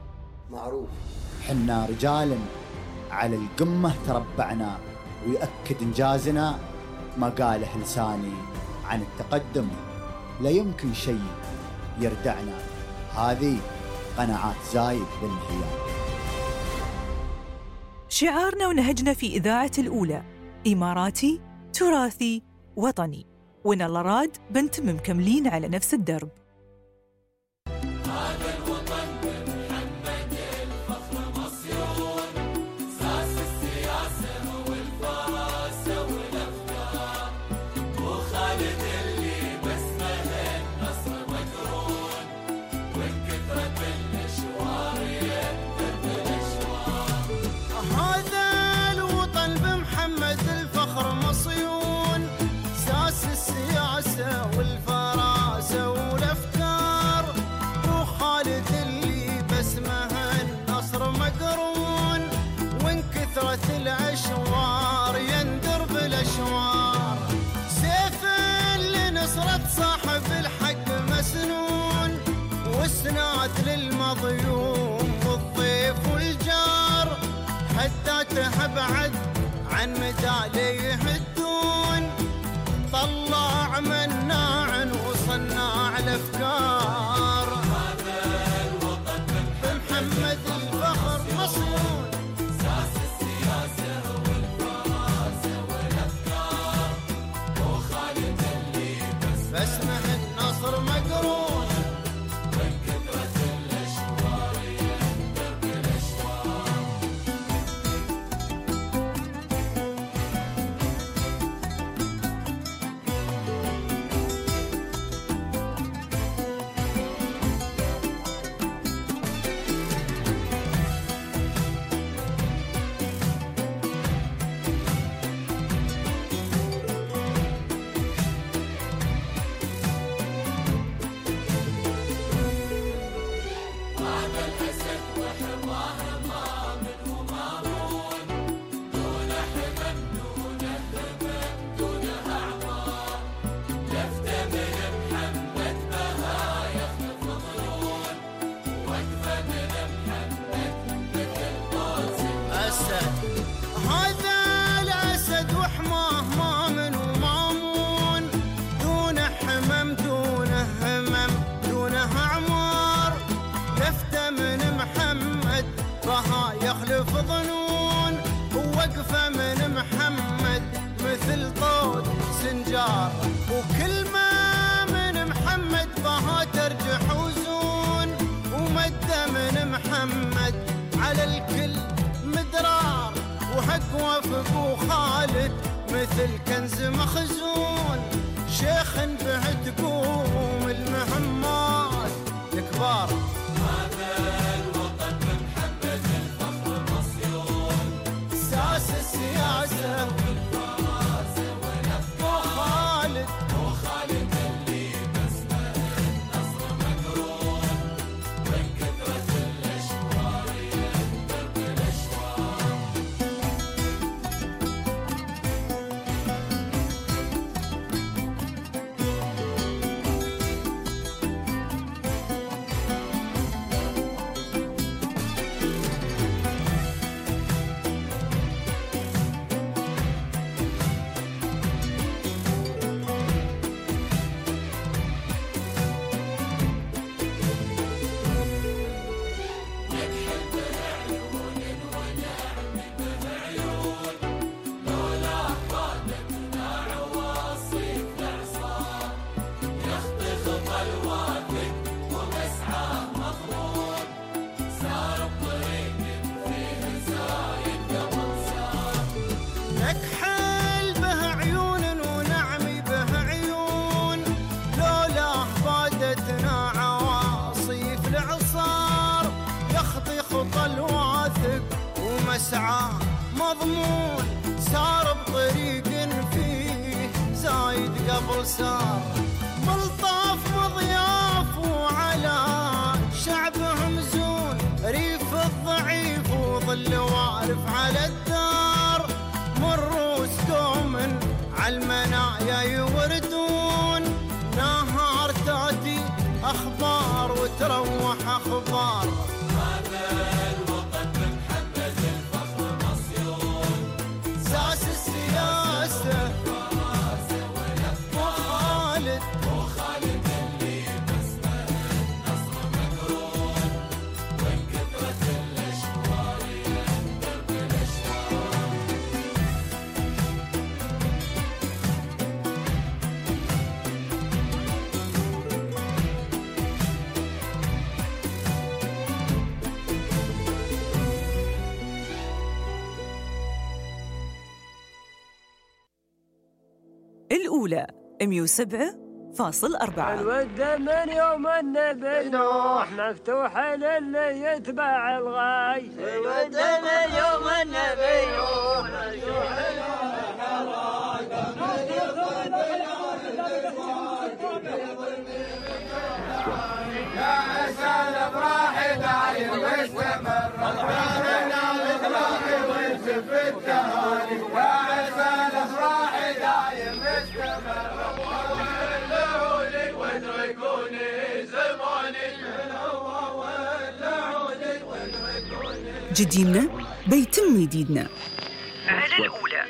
حنا رجال على القمة تربعنا، ويأكد إنجازنا ما قاله لساني عن التقدم، لا يمكن شيء يردعنا، هذه قناعات زايد بن نهيان. شعارنا ونهجنا في إذاعة الأولى إماراتي تراثي وطني، وإن الله راد بنتم مكملين على نفس الدرب. هذا الوطن بمحمد الفخر مصيون، ساس السياسة والفراسة والأفكار، وخالد اللي باسمه النصر مقرون، وبكثرة المشوار يكتب الأشوار. هذا الوطن بمحمد الفخر مصيون، ساس السياسة والفراسة والأفكار، وخالد اللي باسمه النصر مقرون، وإن كثرة الأشوار يندر بالأشوار. سيف لنصرة صاحب الحق مسنون، وسناد للمظلوم والضيف والجار، حتى تبعد عن مداليه الدون، طلع مناع وصناع الافكار. هذا الوطن بمحمد الفخر مصيون، ساس السياسه والفراسه والافكار، وخالد اللي باسمه النصر مقرون، من كثره الاشوار يندر بالاشوار. محمد على الكل مدرار، وحق وفق وخالد مثل كنز مخزون، شيخ به تقوم المهمات الكبار. هذا الوطن بمحمد الفخر مصيون، ساس السياسة والفراسة والأفكار، وخالد اللي باسمه النصر مقرون، ومن كثرة الأشوار ينذر بالأشوار. نكحل به عيون ونعمي به عيون، لولا بادتنا عواصف العصار، يخطي خطى الواثق ومسعى مضمون، سار بطريق فيه زايد قبل سار، ملطاف مضياف وعلى شعبهم زون، ريف الضعيف وظل وارف على الدار، مروس قوم عالمنايا يوردون، نهار تاتي اخبار وتروح اخبار. هذا الوطن بمحمد الفخر مصيون، ساس السياسة وخالد اللي باسمه النصر مقرون، ومن كثرة الأشوار ينذر بالأشوار. الأولى 107.4. الود من يوم النبي نوح مفتوح للي يتبع الغاي، الود من يوم النبي نوح مفتوح يا عسى الافراح دايم واستمر، ربنا الافراح وينسف التهاني، يا عسى الافراح دايم واستمر، ولعوني واتركوني زماني، ولعوني واتركوني. جديدنا بيتم جديدنا. على الأولى.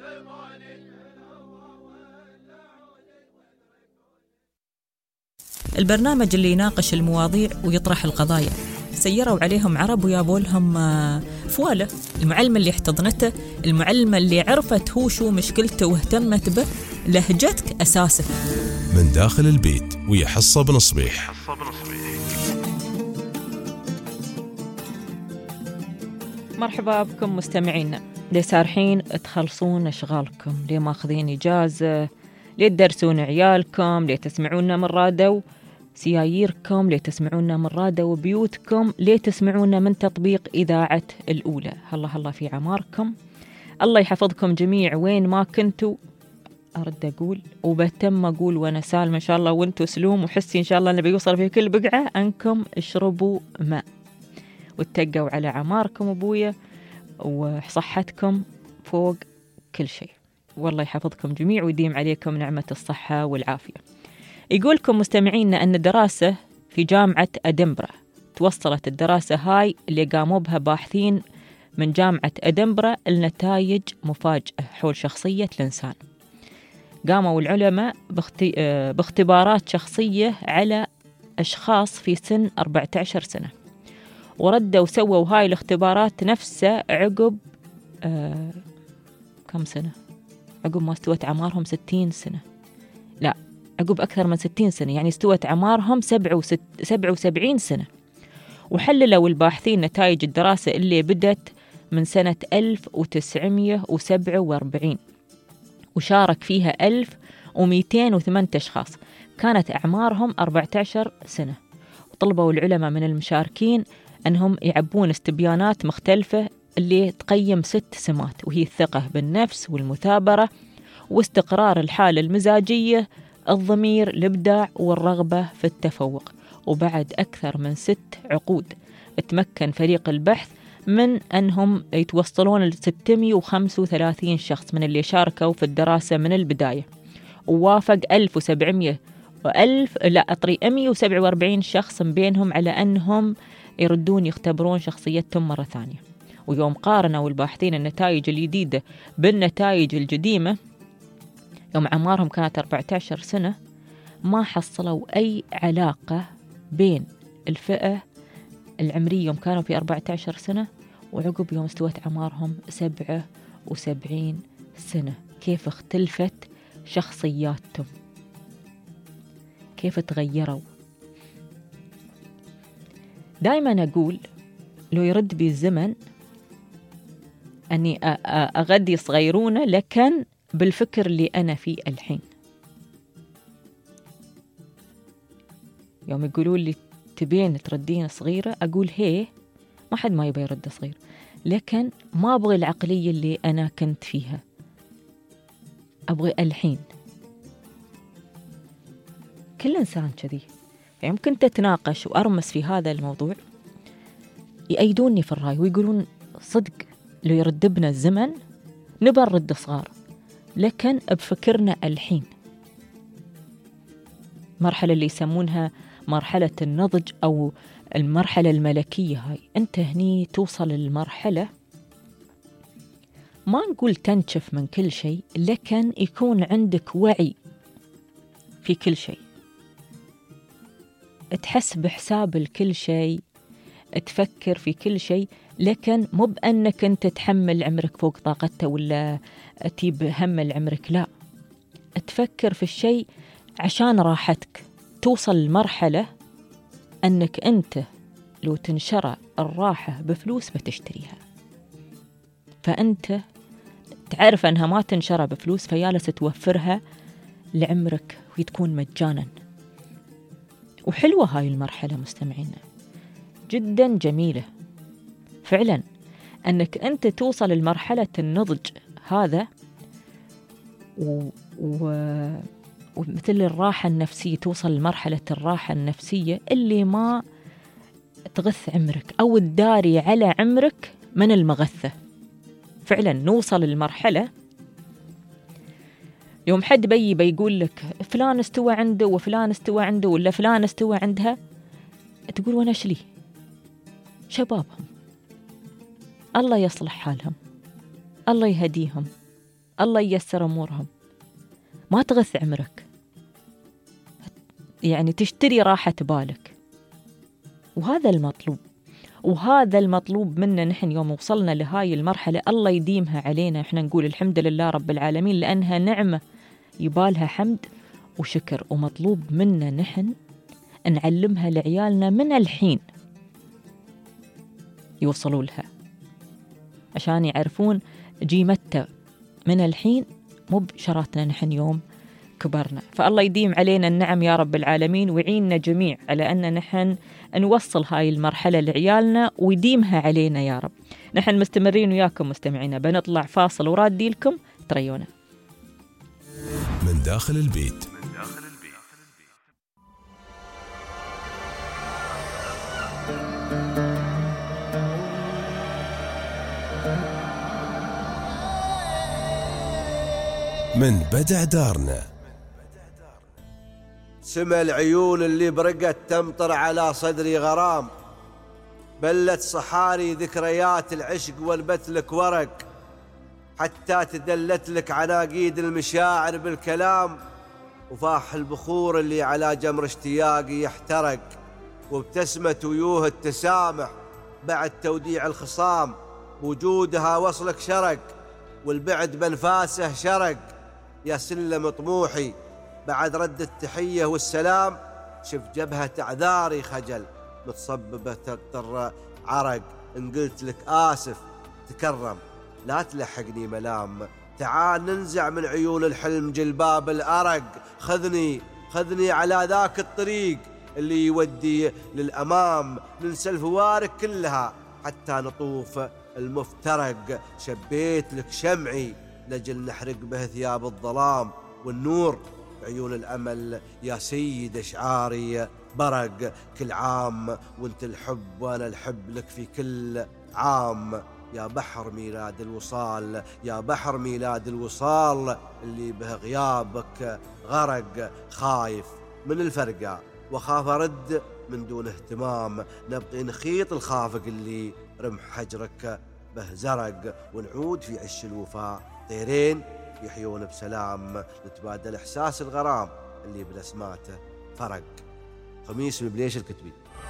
البرنامج اللي يناقش المواضيع ويطرح القضايا. سيروا عليهم عرب ويابوا لهم فوالة. المعلمة اللي احتضنته، المعلمة اللي عرفت هو شو مشكلته واهتمت به، لهجتك أساسك. من داخل البيت ويا حصة بنصبيح. مرحبا بكم مستمعينا. ليه سارحين تخلصون أشغالكم؟ ليه ماخذين إجازة؟ ليه تدرسون عيالكم؟ ليه تسمعونا من راديو سياييركم؟ ليه تسمعونا من راديو بيوتكم؟ ليه تسمعونا من تطبيق إذاعة الأولى؟ الله في عماركم. الله يحفظكم جميع وين ما كنتوا. أرد أقول وبتم أقول وأنا سالمة إن شاء الله، وأنتوا سلوم وحسي إن شاء الله نبي يوصل في كل بقعة أنكم اشربوا ماء واتقوا على عماركم أبويا وصحتكم فوق كل شيء. والله يحفظكم جميع ويديم عليكم نعمة الصحة والعافية. يقولكم مستمعينا أن دراسة في جامعة أدنبرا، توصلت الدراسة هاي اللي قاموا بها باحثين من جامعة أدنبرا لنتائج مفاجئة حول شخصية الإنسان. قاموا العلماء باختبارات شخصية على أشخاص في سن 14 سنة، وردوا وسووا هاي الاختبارات نفسها عقب كم سنة؟ عقب ما استوت عمارهم 60 سنة، لا عقب أكثر من 60 سنة، يعني استوت عمارهم 77 سنة. وحللوا الباحثين نتائج الدراسة اللي بدت من سنة 1947 وشارك فيها 1208 أشخاص كانت أعمارهم 14 سنة. وطلبوا العلماء من المشاركين أنهم يعبون استبيانات مختلفة اللي تقيم 6 سمات، وهي الثقة بالنفس والمثابرة واستقرار الحالة المزاجية، الضمير، الإبداع والرغبة في التفوق. وبعد أكثر من 6 عقود تمكن فريق البحث من أنهم يتوصلون ل 635 شخص من اللي شاركوا في الدراسة من البداية، ووافق 147 شخص من بينهم على أنهم يردون يختبرون شخصيتهم مرة ثانية. ويوم قارنوا الباحثين النتائج الجديدة بالنتائج القديمة يوم عمارهم كانت 14 سنة، ما حصلوا أي علاقة بين الفئة العمرية يوم كانوا في 14 سنة وعقب يوم استوت عمارهم 77 سنة. كيف اختلفت شخصياتهم، كيف تغيروا. دائما أقول لو يرد بي الزمن أني أغدي صغيرونة لكن بالفكر اللي أنا فيه الحين. يوم يقولوا لي تبين تردين صغيرة أقول هي ما حد ما يبي يرد صغير، لكن ما أبغي العقلية اللي أنا كنت فيها، أبغي الحين. كل إنسان كذي، يعني ممكن تتناقش وأرمس في هذا الموضوع يأيدوني في الرأي ويقولون صدق لو يرد بنا الزمن نبى نرد صغار، لكن بفكرنا الحين. مرحلة اللي يسمونها مرحلة النضج أو المرحلة الملكية، هاي أنت هني توصل للمرحلة ما نقول تنشف من كل شيء، لكن يكون عندك وعي في كل شيء، تحس بحساب الكل شيء، تفكر في كل شيء، لكن مو بأنك أنت تحمل عمرك فوق طاقته ولا تجيب هم عمرك، لا، تفكر في الشيء عشان راحتك. توصل لمرحلة أنك أنت لو تنشرى الراحة بفلوس بتشتريها، فأنت تعرف أنها ما تنشرى بفلوس فيالس توفرها لعمرك وتكون مجانا. وحلوة هاي المرحلة مستمعينا، جدا جميلة فعلا، أنك أنت توصل لمرحلة النضج هذا ومثل الراحة النفسية، توصل لمرحلة الراحة النفسية اللي ما تغث عمرك أو تداري على عمرك من المغثة. فعلا نوصل للمرحلة يوم حد بيقول لك فلان استوى عنده وفلان استوى عنده ولا فلان استوى عندها، تقول وانا شلي شبابهم، الله يصلح حالهم، الله يهديهم، الله ييسر أمورهم، ما تغث عمرك، يعني تشتري راحة بالك. وهذا المطلوب، وهذا المطلوب منا نحن. يوم وصلنا لهاي المرحلة الله يديمها علينا، احنا نقول الحمد لله رب العالمين، لأنها نعمة يبالها حمد وشكر، ومطلوب منا نحن نعلمها لعيالنا من الحين يوصلوا لها عشان يعرفون قيمتها من الحين، مو بشراتنا نحن يوم كبرنا. فالله يديم علينا النعم يا رب العالمين، ويعيننا جميع على أن نحن نوصل هاي المرحلة لعيالنا ويديمها علينا يا رب. نحن مستمرين وياكم مستمعينا، بنطلع فاصل ورادي لكم تريونا من داخل البيت. من بدع دارنا. سمى العيون اللي برقت تمطر على صدري غرام، بلت صحاري ذكريات العشق والبت لك ورق، حتى تدلت لك عناقيد المشاعر بالكلام، وفاح البخور اللي على جمر اشتياقي يحترق، وابتسمة ويوه التسامح بعد توديع الخصام، وجودها وصلك شرق والبعد بنفاسه شرق. يا سلم طموحي بعد رد التحية والسلام، شف جبهة أعذاري خجل، متصببة تقطر عرق، إن قلت لك آسف تكرم، لا تلحقني ملام، تعال ننزع من عيون الحلم جلباب الأرق، خذني على ذاك الطريق اللي يودي للأمام، ننسى الفوارق كلها حتى نطوف المفترق، شبيت لك شمعي لجل نحرق به ثياب الظلام، والنور عيون الأمل يا سيد أشعاري برق، كل عام وانت الحب وانا الحب لك في كل عام، يا بحر ميلاد الوصال، يا بحر ميلاد الوصال اللي به غيابك غرق، خايف من الفرقة وخاف أرد من دون اهتمام، نبقي نخيط الخافق اللي رمح حجرك به زرق، ونعود في عش الوفاء طيرين يحيون بسلام، نتبادل إحساس الغرام اللي بالأسماته فرق. خميس ببليش الكتبي.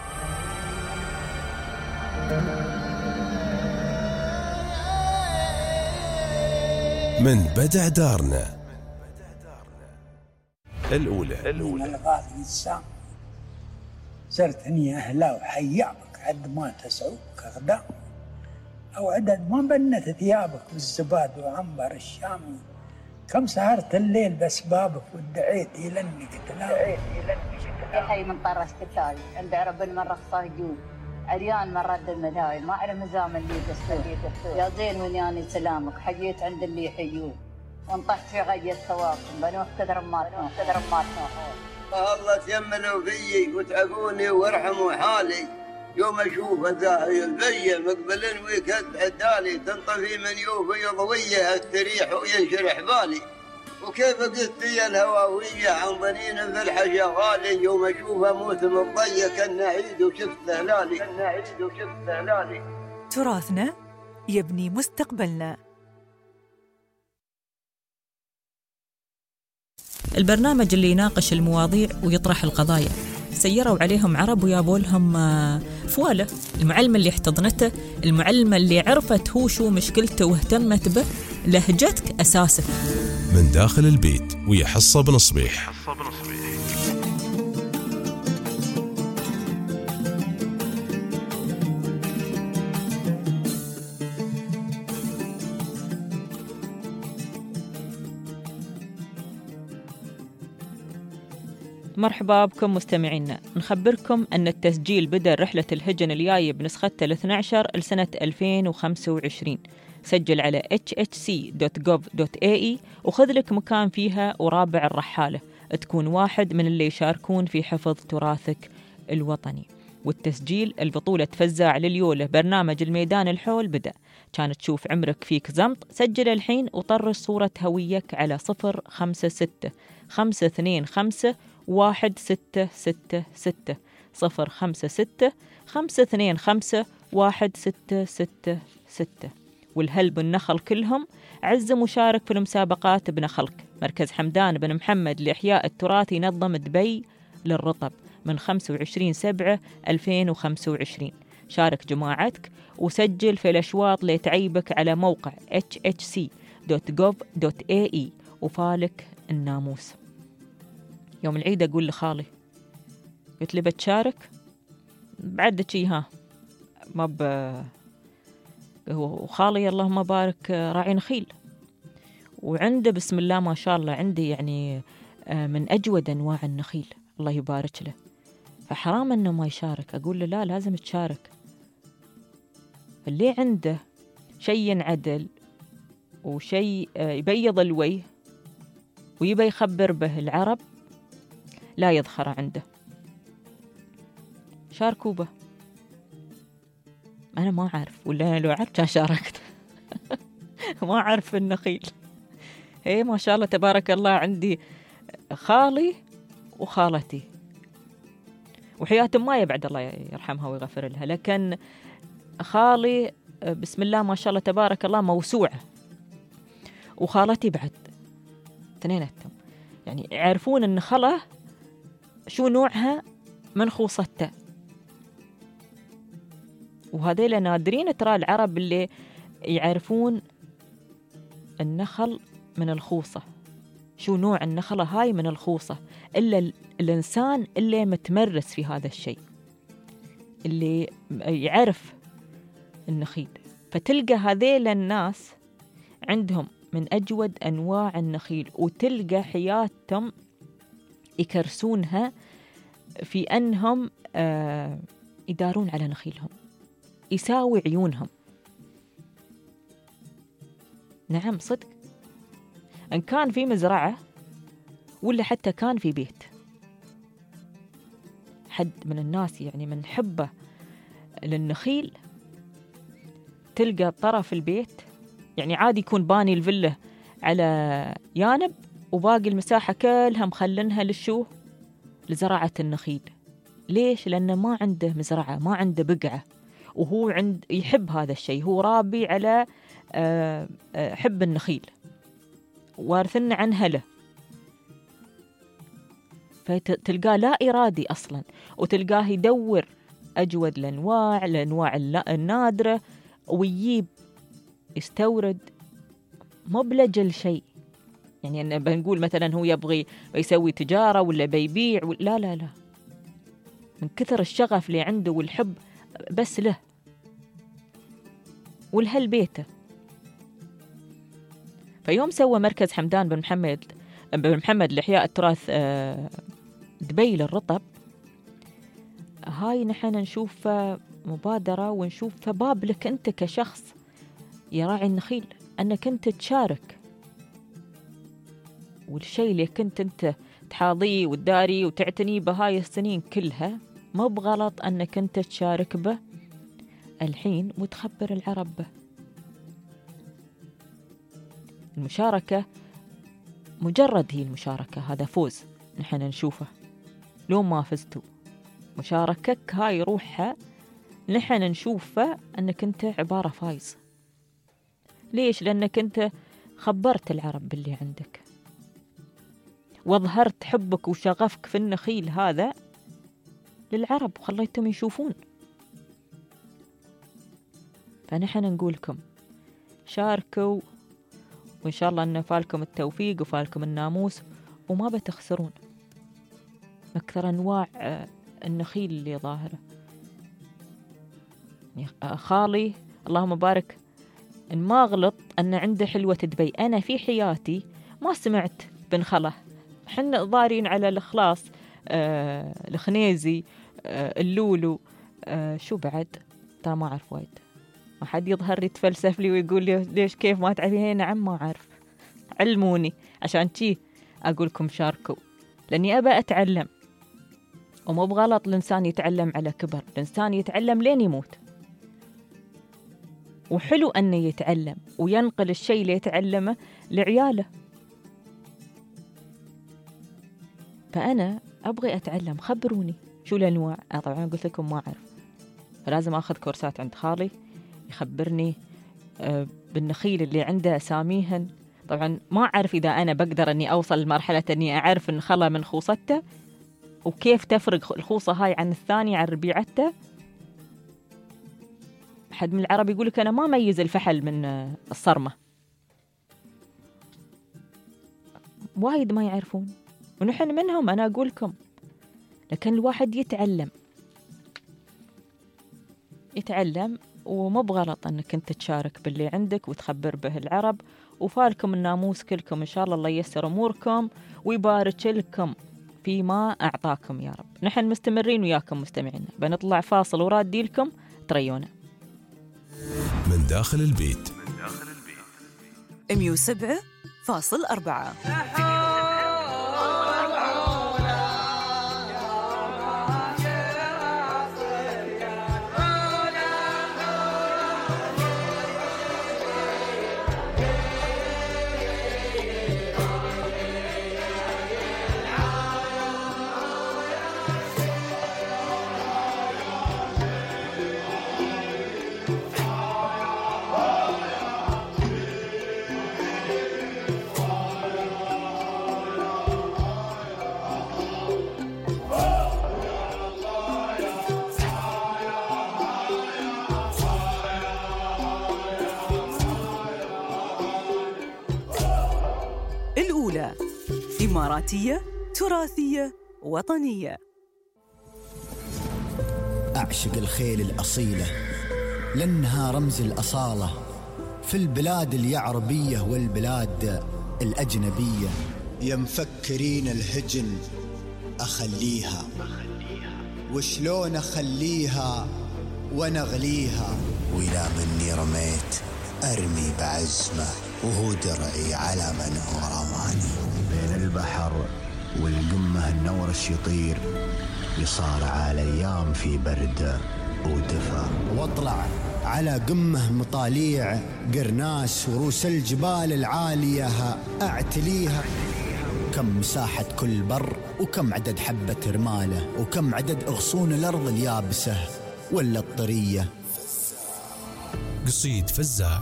من بدع دارنا الأولى من الغاث السام صرت هني أهلا وحيابك عد ما تسعوك أغدام، أو عدد ما بنت ثيابك بالزباد وعنبر الشامي، كم سهرت الليل بأسبابك ودعيت إلى أنك تنام. يا حي من طرش كتاي عند عرب المرة خصايدون عريان من رد المذاي، ما على مزام اللي دستور يا زين ونياني سلامك، حييت عند اللي يحيون وانطحت في غي الثواقم، بنوح كثر ما الله تيمنوا فيي وتعبوني وارحموا حالي، يوم اشوف ذاهي البيه مقبل ويكذب عدالي، تنطفي من يوفي ضويه استريح وينشرح بالي، وكيف قلت لي الهواويه عن ظنين في الحشا غالي، يوم اشوف اموت مضيق كنا عيد وشفت هلالي. تراثنا يبني مستقبلنا. البرنامج اللي يناقش المواضيع ويطرح القضايا، سيروا عليهم عرب ويابوا لهم فواله، المعلمة اللي احتضنته، المعلمة اللي عرفت هو شو مشكلته واهتمت به، لهجتك أساسك. من داخل البيت ويا حصة بنصبيح. مرحبا بكم مستمعينا، نخبركم أن التسجيل بدأ رحلة الهجن الجاية بنسختها 12 لسنة 2025. سجل على hhc.gov.ae وخذ لك مكان فيها ورابع الرحالة، تكون واحد من اللي يشاركون في حفظ تراثك الوطني. والتسجيل البطولة فزاع لليولة برنامج الميدان الحول بدأ، كانت تشوف عمرك فيك زمط، سجل الحين وطرش صورة هويك على 056 525 1666 056 525 1666. والهل بالنخل كلهم عز مشارك في المسابقات بنخلك. مركز حمدان بن محمد لإحياء التراث ينظم دبي للرطب من 25/7/2025. شارك جماعتك وسجل في الأشواط لتعيبك على موقع hhc.gov.ae وفالك الناموس. يوم العيد أقول لخالي، قلت لي بتشارك بعد شي ما وخالي اللهم بارك راعي نخيل، وعنده بسم الله ما شاء الله عندي يعني من أجود أنواع النخيل الله يبارك له، فحرام أنه ما يشارك. أقول له لا، لازم تشارك، اللي عنده شيء ينعدل وشيء يبيض الوجه ويبي يخبر به العرب لا يظهر عنده، شاركوا به. أنا ما أعرف، ولا أنا لو عرفت كان شاركت ما أعرف النخيل. هي ما شاء الله تبارك الله عندي خالي وخالتي وحياتهم ما يبعد الله يرحمها ويغفر لها، لكن خالي بسم الله ما شاء الله تبارك الله موسوعة، وخالتي بعد اثنيناتهم يعني يعرفون النخلة شو نوعها من خوصتها. وهذيلا نادرين ترى العرب اللي يعرفون النخل من الخوصة، شو نوع النخلة هاي من الخوصة، إلا الإنسان اللي متمرس في هذا الشيء. اللي يعرف النخيل. فتلقى هذيل الناس عندهم من أجود أنواع النخيل، وتلقى حياتهم يكرسونها في أنهم يدارون على نخيلهم، يساوي عيونهم. نعم صدق، إن كان في مزرعة ولا حتى كان في بيت. حد من الناس يعني من حبه للنخيل تلقى طرف البيت يعني عادي يكون باني الفيلا على جانب وباقي المساحة كلها مخلنها للشو، لزراعة النخيل. ليش؟ لأنه ما عنده مزرعة، ما عنده بقعة، وهو يحب هذا الشيء، هو رابي على حب النخيل، وارثنا عن هله. فتلقاه لا إرادي أصلا، وتلقاه يدور أجود الأنواع النادرة، ويجيب يستورد مبلج الشيء. يعني أنا بنقول مثلا هو يبغي يسوي تجارة ولا بيبيع لا لا لا، من كثر الشغف اللي عنده والحب بس له ولهل بيته. فيوم سوى مركز حمدان بن محمد لإحياء التراث دبي للرطب، هاي نحن نشوف مبادرة ونشوف باب لك أنت كشخص يراعي النخيل، أنك أنت تشارك، والشيء اللي كنت أنت تحاضيه وتداري وتعتني بهاي السنين كلها ما بغلط أنك أنت تشارك به الحين وتخبر العرب به. المشاركة مجرد هي المشاركة، هذا فوز نحن نشوفه لو ما فزتوا. مشاركك هاي روحها نحن نشوفه أنك أنت عبارة فايز. ليش؟ لأنك أنت خبرت العرب باللي عندك، وظهرت حبك وشغفك في النخيل هذا للعرب وخليتهم يشوفون. فنحن نقولكم شاركوا، وإن شاء الله أن فالكم التوفيق وفالكم الناموس وما بتخسرون. أكثر أنواع النخيل اللي ظاهرة خالي اللهم بارك إن ما غلط أن عنده حلوة دبي. أنا في حياتي ما سمعت بنخله، حنا ضارين على الإخلاص، الخنيزي، اللولو، شو بعد ترى ما أعرف وايد. ما حد يظهر يتفلسف لي ويقول لي ليش كيف ما تعرفين. نعم ما أعرف، علموني عشان شي أقولكم شاركوا، لأني أبى أتعلم. ومو بغلط الإنسان يتعلم على كبر، الإنسان يتعلم لين يموت، وحلو أنه يتعلم وينقل الشيء اللي يتعلمه لعياله. فأنا أبغي أتعلم، خبروني شو الأنواع. طبعا قلت لكم ما أعرف، فلازم أخذ كورسات عند خالي يخبرني بالنخيل اللي عنده أساميهن. طبعا ما أعرف إذا أنا بقدر أني أوصل لمرحلة أني أعرف النخلة من خوصته، وكيف تفرق الخوصة هاي عن الثانية عن ربيعته. أحد من العرب يقول لك أنا ما ميز الفحل من الصرمة، وايد ما يعرفون ونحن منهم. أنا أقولكم لكن الواحد يتعلم وما بغلط أنك أنت تشارك باللي عندك وتخبر به العرب. وفالكم الناموس كلكم إن شاء الله، الله ييسر أموركم ويبارك لكم فيما أعطاكم يا رب. نحن مستمرين وياكم مستمعين، بنطلع فاصل ورادي لكم تريونا من داخل البيت 107.4. الأولى إماراتية تراثية وطنية. أعشق الخيل الأصيلة لأنها رمز الأصالة في البلاد اليعربية والبلاد الأجنبية. يا مفكرين الهجن أخليها، وشلون أخليها ونغليها، وإلى مني رميت أرمي بعزمه وهو درعي على من هو رماني. بين البحر والقمة النورش يطير، يصارع الأيام في برد ودفا، واطلع على قمة مطاليع قرناس وروس الجبال العالية أعتليها. كم مساحة كل بر، وكم عدد حبة رماله، وكم عدد أغصون الأرض اليابسة ولا الطرية. قصيد فزاع.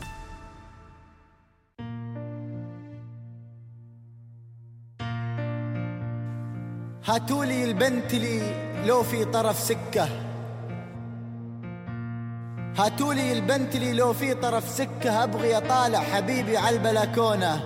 هاتولي البنتلي لو في طرف سكة، هاتولي البنتلي لو في طرف سكة، أبغي أطالع حبيبي على البلكونة.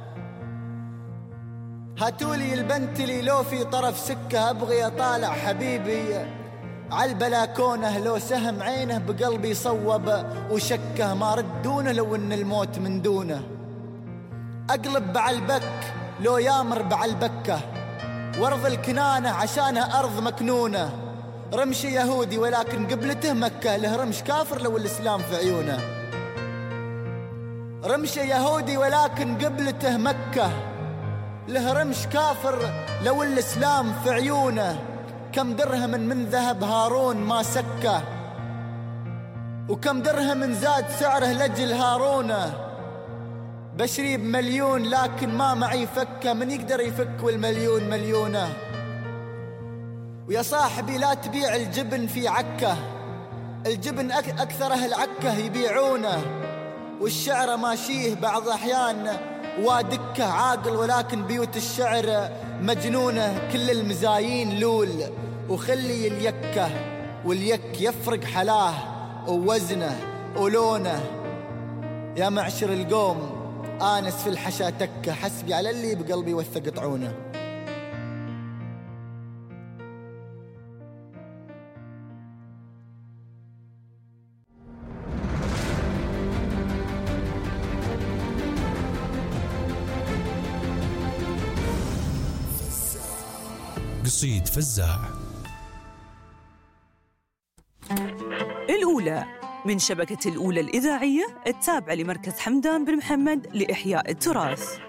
هاتولي البنتلي لو في طرف سكة، أبغي أطالع حبيبي على البلكونة. لو سهم عينه بقلبي صوب وشكه، ما ردونه لو إن الموت من دونه. أقلب بعالبك لو يامر بعالبكة، وارض الكنانة عشانها أرض مكنونة. رمشي يهودي ولكن قبلته مكة، له رمش كافر لو الإسلام في عيونه. رمشي يهودي ولكن قبلته مكة، له رمش كافر لو الإسلام في عيونه. كم درهم من ذهب هارون ما سكه، وكم درهم زاد سعره لجل هارونه. بشري بمليون لكن ما معي فكه، من يقدر يفك والمليون مليونه. ويا صاحبي لا تبيع الجبن في عكه، الجبن أكثر أهل عكه يبيعونه. والشعر ماشيه بعض أحيان وادكه عاقل، ولكن بيوت الشعر مجنونة. كل المزايين لول وخلي اليكه، واليك يفرق حلاه ووزنه ولونه. يا معشر القوم آنس في الحشا تكه، حسبي على اللي بقلبي وثق طعونه. قصيد فزاع. الأولى من شبكة الأولى الإذاعية التابعة لمركز حمدان بن محمد لإحياء التراث.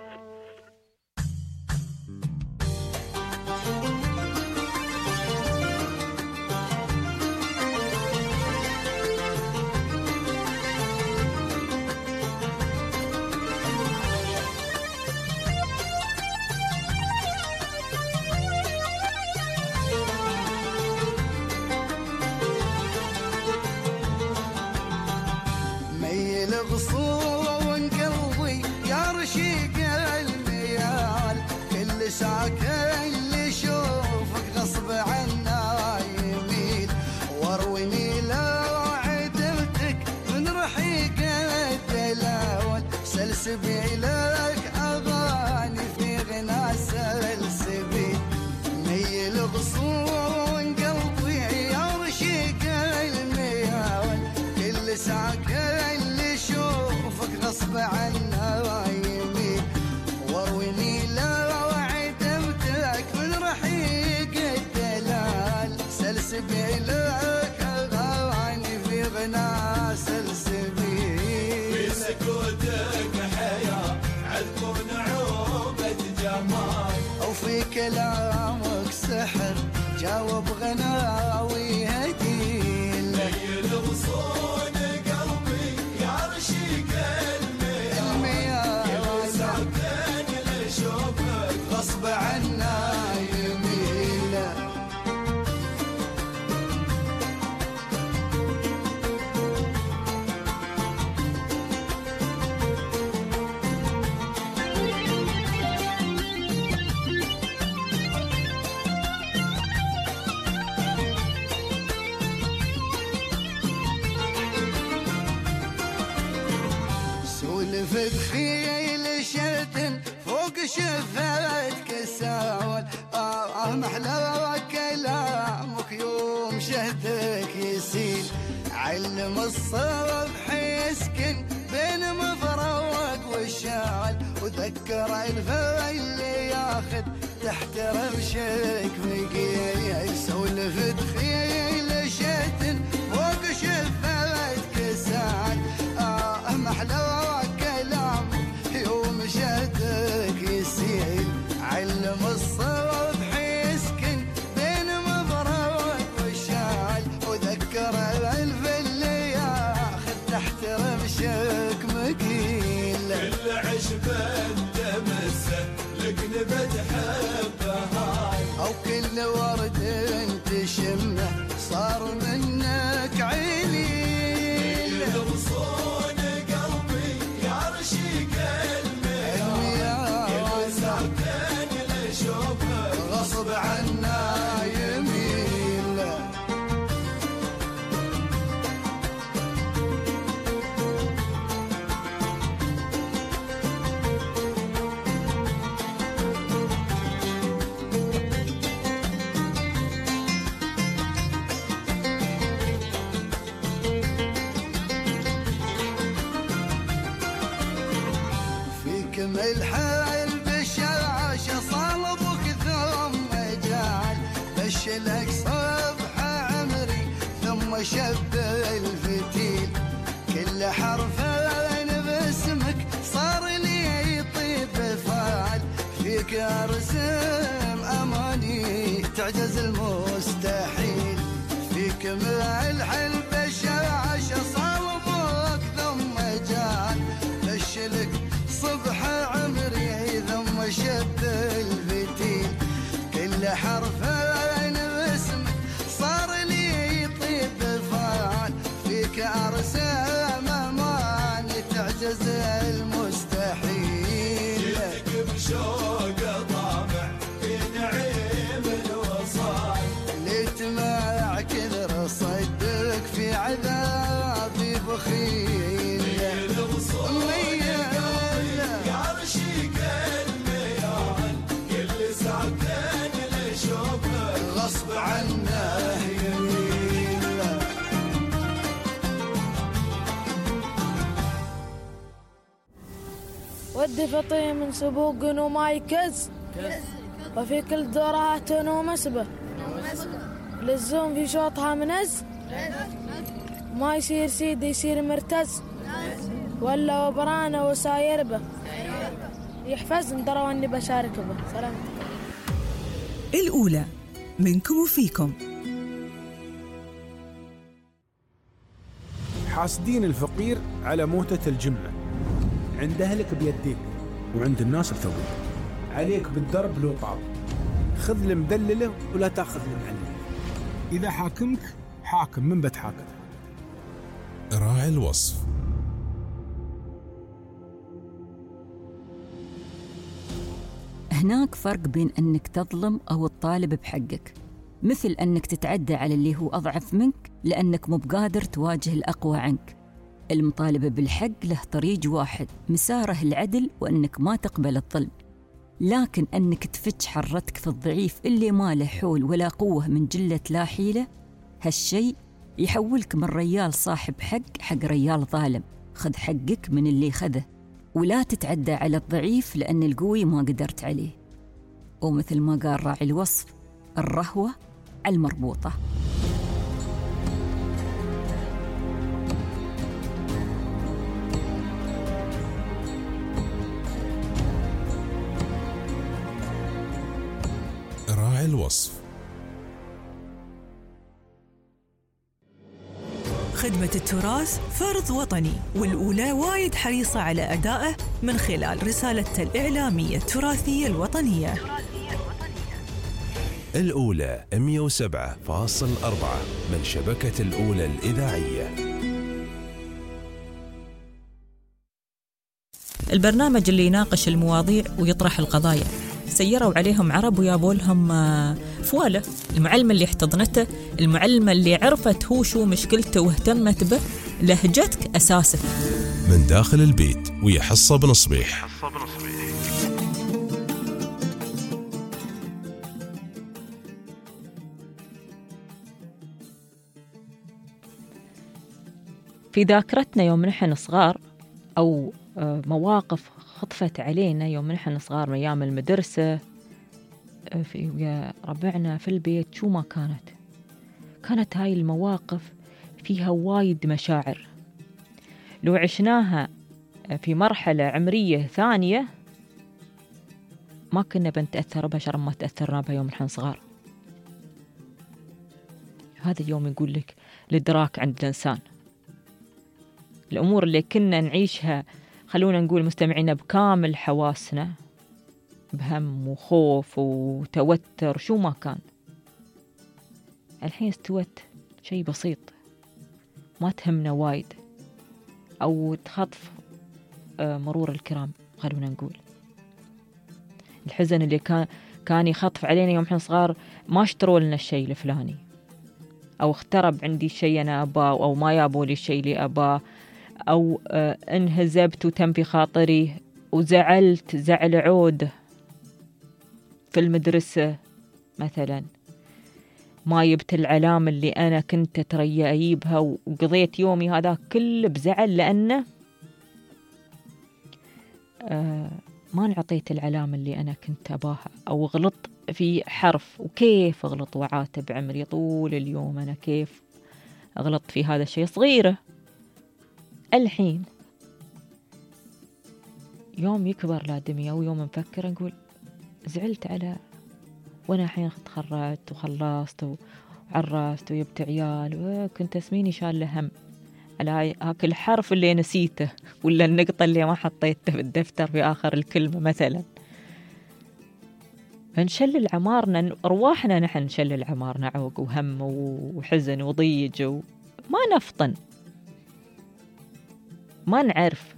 غصون قلبي يا رشيق الميال، كل ساكن اللي يشوفك غصب عنا يميل. وارويني لو عدلتك من رحيق الدلاول، سلسبيلك اغاني في غنى سلسبيل. ميل غصون قلبي يا رشيق الميال، كل ساكن غصب عنا يمين. وارويني لو عدمتك من رحيق الدلال، سلسبيلك اغاني في غنى سلسبيل. في سكوتك حياة عذب ونعوبة جمال، او في كلامك سحر جاوب غناوي هديل. ليل غصون قلبي يا رشيق غصب عنا يميل. سولفت خيل شرد فوق شفت كساول، محلى كلامك يوم شهدك علم الصبح يسكن بين مفروق والشعل، وذكر الفا اللي ياخذ تحت رمشك مقيل، سولف تخيل شتن فوق شفتك سعد، محلى كلام يوم شدك يسيل، علم الصبح يسكن بين مفروق والشعل، وذكر الف اللي ياخذ تحت رمشك مقيل، كل عشبة تمسه لك نبت حبها، او كل ورد تشمه صار منك عيني، غصون قلبي يعرشك المياه، كل ساعتين لشوفه غصب عنا يميل، الحال بالشاش صلبك ثم جعل بشلك صبح عمري ثم شب الفتيل، كل حرفين باسمك صار لي يطيب فعل، فيك ارسم اماني تعجز المستحيل، فيك مع الحل بالشاش صلبك ثم جعل بشلك صبح عمري ثم شد الفتيل، كل حرفين باسمك صار لي يطيب فعال، فيك ارسم اماني تعجز المستحيل، جيتك بشوق طامع في نعيم الوصال، ليت مع كثر صدق في عذابي بخيل، غصب عنه يميل، ودي فطي من سبوق وما يكز، وفي كل دورات ومسبة، للزوم في شوطها منز، ما يصير سيد يصير مرتز، ولا وبرانه وساير به، يحفزن درى واني بشارك به. سلامتك. الأولى منكم وفيكم. حاسدين الفقير على موتة الجمة، عند أهلك بيديك وعند الناس بثويك، عليك بالدرب لو طاب، خذ المدلله ولا تاخذ المعلم، إذا حاكمك حاكم من بتحاكم. راعي الوصف. هناك فرق بين أنك تظلم أو تطالب بحقك، مثل أنك تتعدى على اللي هو أضعف منك لأنك مو بقادر تواجه الأقوى عنك. المطالبة بالحق له طريق واحد، مساره العدل وأنك ما تقبل الظلم، لكن أنك تفتش حرتك في الضعيف اللي ما له حول ولا قوة من جلة لا حيلة، هالشي يحولك من ريال صاحب حق ريال ظالم. خذ حقك من اللي خذه، ولا تتعدى على الضعيف لأن القوي ما قدرت عليه. ومثل ما قال راعي الوصف، الرهوة على المربوطة. راعي الوصف. خدمة التراث فرض وطني، والأولى وايد حريصة على أدائه من خلال رسالته الإعلامية التراثية الوطنية. الأولى 107.4 من شبكة الأولى الإذاعية. البرنامج اللي يناقش المواضيع ويطرح القضايا، سيروا عليهم عرب ويابوا لهم فوالة. المعلمة اللي احتضنته، المعلمة اللي عرفت هو شو مشكلته واهتمت به، لهجتك أساسك. من داخل البيت ويا حصة بنصبيح. في ذاكرتنا يوم نحن صغار، أو مواقف خطفت علينا يوم نحن صغار من أيام المدرسة، في ويا ربعنا في البيت، شو ما كانت هاي المواقف فيها وايد مشاعر. لو عشناها في مرحلة عمرية ثانية ما كنا بنتأثر بها شر ما تأثرنا بها يوم نحن صغار. هذا اليوم يقول لك الإدراك عند الإنسان، الأمور اللي كنا نعيشها خلونا نقول مستمعين بكامل حواسنا، بهم وخوف وتوتر شو ما كان، الحين استوت شيء بسيط ما تهمنا وايد، أو تخطف مرور الكرام. خلونا نقول الحزن اللي كان يخطف علينا يوم حين صغار، ما اشتروا لنا الشيء الفلاني، أو اخترب عندي شيء أنا أباه، أو ما يابوا لي الشيء اللي أباه، أو انهزبت وتم في خاطري وزعلت زعل عود في المدرسة مثلا، ما جبت العلامة اللي أنا كنت تريا أجيبها، وقضيت يومي هذا كله بزعل لأنه ما انعطيت العلامة اللي أنا كنت أباها، أو غلط في حرف. وكيف أغلط وعاتب عمري طول اليوم، أنا كيف أغلط في هذا الشيء صغيرة. الحين يوم يكبر لادمي أو يوم نفكر نقول زعلت على وأنا الحين تخرجت وخلصت وعرست وجبت عيال، وكنت اسميني شاله هم على هاك الحرف اللي نسيته، ولا النقطة اللي ما حطيته في الدفتر في آخر الكلمة مثلا. فنشلل عمارنا، أرواحنا نحن نشلل عمارنا عوق وهم وحزن وضيج، وما نفطن ما نعرف.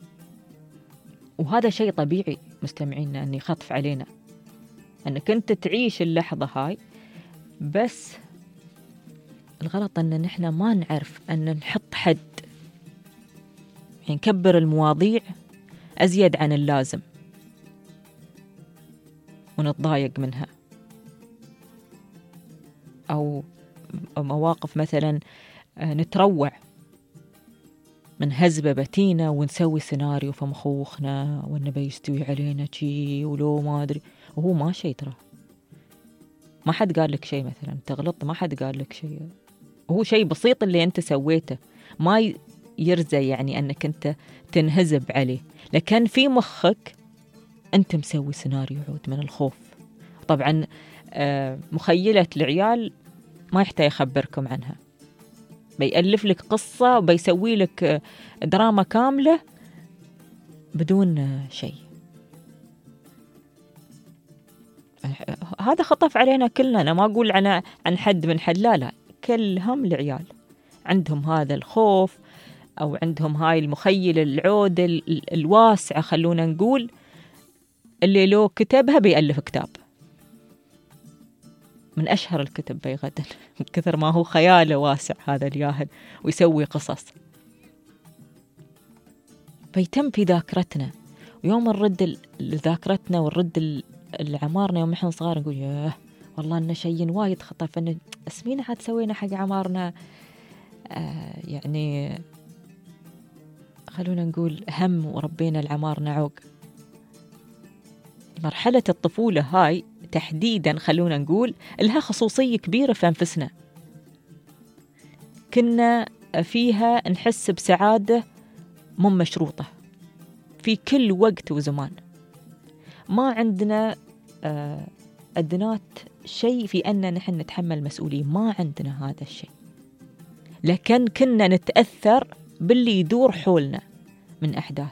وهذا شيء طبيعي مستمعينا أن يخطف علينا، أنك أنت تعيش اللحظة هاي، بس الغلط أن نحن ما نعرف أن نحط حد، يعني نكبر المواضيع أزيد عن اللازم ونتضايق منها. أو مواقف مثلا نتروع من هزبة بتينا ونسوي سيناريو في مخوخنا وإنه بيستوي علينا شي ولو ما أدري، وهو ما شي، ترى ما حد قال لك شي. مثلا تغلط ما حد قال لك شي، وهو شي بسيط اللي أنت سويته، ما يرزى يعني أنك أنت تنهزب عليه، لكن في مخك أنت مسوي سيناريو عود من الخوف. طبعا مخيلة العيال ما يحتاج يخبركم عنها، بيألف لك قصة وبيسوي لك دراما كاملة بدون شيء. هذا خطف علينا كلنا، أنا ما أقول عن حد من حد، لا كلهم العيال عندهم هذا الخوف، أو عندهم هاي المخيلة العود الواسعة خلونا نقول، اللي لو كتبها بيألف كتاب من أشهر الكتب بيغدا من كثر ما هو خياله واسع هذا الياهل، ويسوي قصص. فيتم في ذاكرتنا، ويوم نرد لذاكرتنا ونرد لعمارنا يوم نحن صغار نقول ياه والله إنه شيء وايد خطف، إنه اسمينا عاد سوينا حق عمارنا. يعني خلونا نقول هم وربينا العمارنا عوق. مرحلة الطفولة هاي تحديدا خلونا نقول لها خصوصية كبيرة في أنفسنا، كنا فيها نحس بسعادة مو مشروطة في كل وقت وزمان، ما عندنا أدنات شيء في أن نحن نتحمل مسؤولية، ما عندنا هذا الشيء، لكن كنا نتأثر باللي يدور حولنا من أحداث،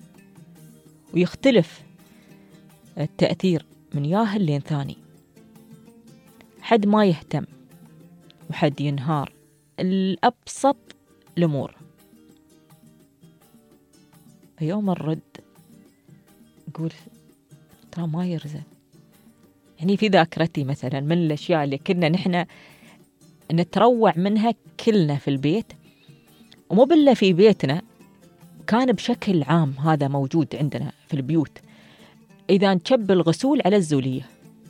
ويختلف التأثير من ياهل لين ثاني، حد ما يهتم وحد ينهار الأبسط الأمور. يوم الرد نقول ترى ما يرزق. يعني في ذاكرتي مثلا من الأشياء اللي كنا نحن نتروع منها كلنا في البيت، ومو بالله في بيتنا، كان بشكل عام هذا موجود عندنا في البيوت، إذا نشب الغسول على الزولية.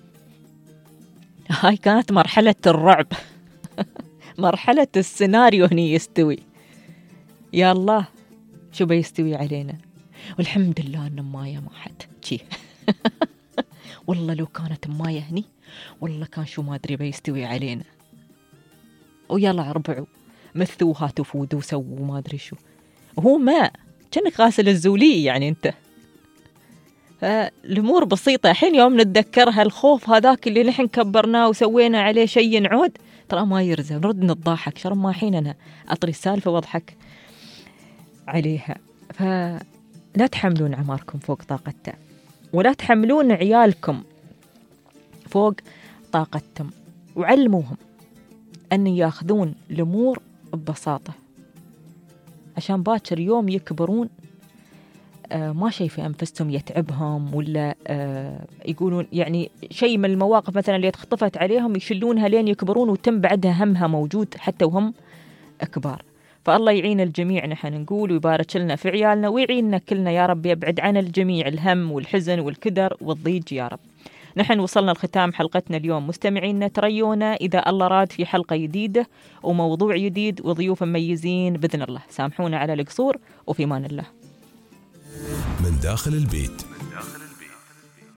هاي كانت مرحلة الرعب مرحلة السيناريو هني يستوي، يا الله شو بيستوي علينا. والحمد لله أن مايا ما حد شي والله لو كانت مايا هني والله كان شو ما أدري بيستوي علينا. ويلا عربعوا مثوا هاتوا فودوا سووا ما أدري شو، وهو ماء كأنك غاسل الزولي يعني أنت. فالأمور بسيطة. حين يوم نتذكرها الخوف هذاك اللي نحن كبرناه وسوينا عليه شيء نعود ترى ما يرزق، نرد نضحك شرم ما حين أنا أطري السالفة واضحك عليها. فلا تحملون عماركم فوق طاقته، ولا تحملون عيالكم فوق طاقتهم، وعلموهم أن يأخذون الأمور ببساطة عشان باكر يوم يكبرون ما شيء في أنفسهم يتعبهم، ولا يقولون يعني شيء من المواقف مثلا اللي تخطفت عليهم يشلونها لين يكبرون وتم بعدها همها موجود حتى وهم كبار. فالله يعين الجميع نحن نقول، ويبارك لنا في عيالنا ويعيننا كلنا يا رب، يبعد عن الجميع الهم والحزن والكدر والضيج يا رب. نحن وصلنا لختام حلقتنا اليوم مستمعينا، تريونا إذا الله راد في حلقة جديدة وموضوع جديد وضيوف مميزين بإذن الله. سامحونا على القصور، وفي مان الله. من داخل البيت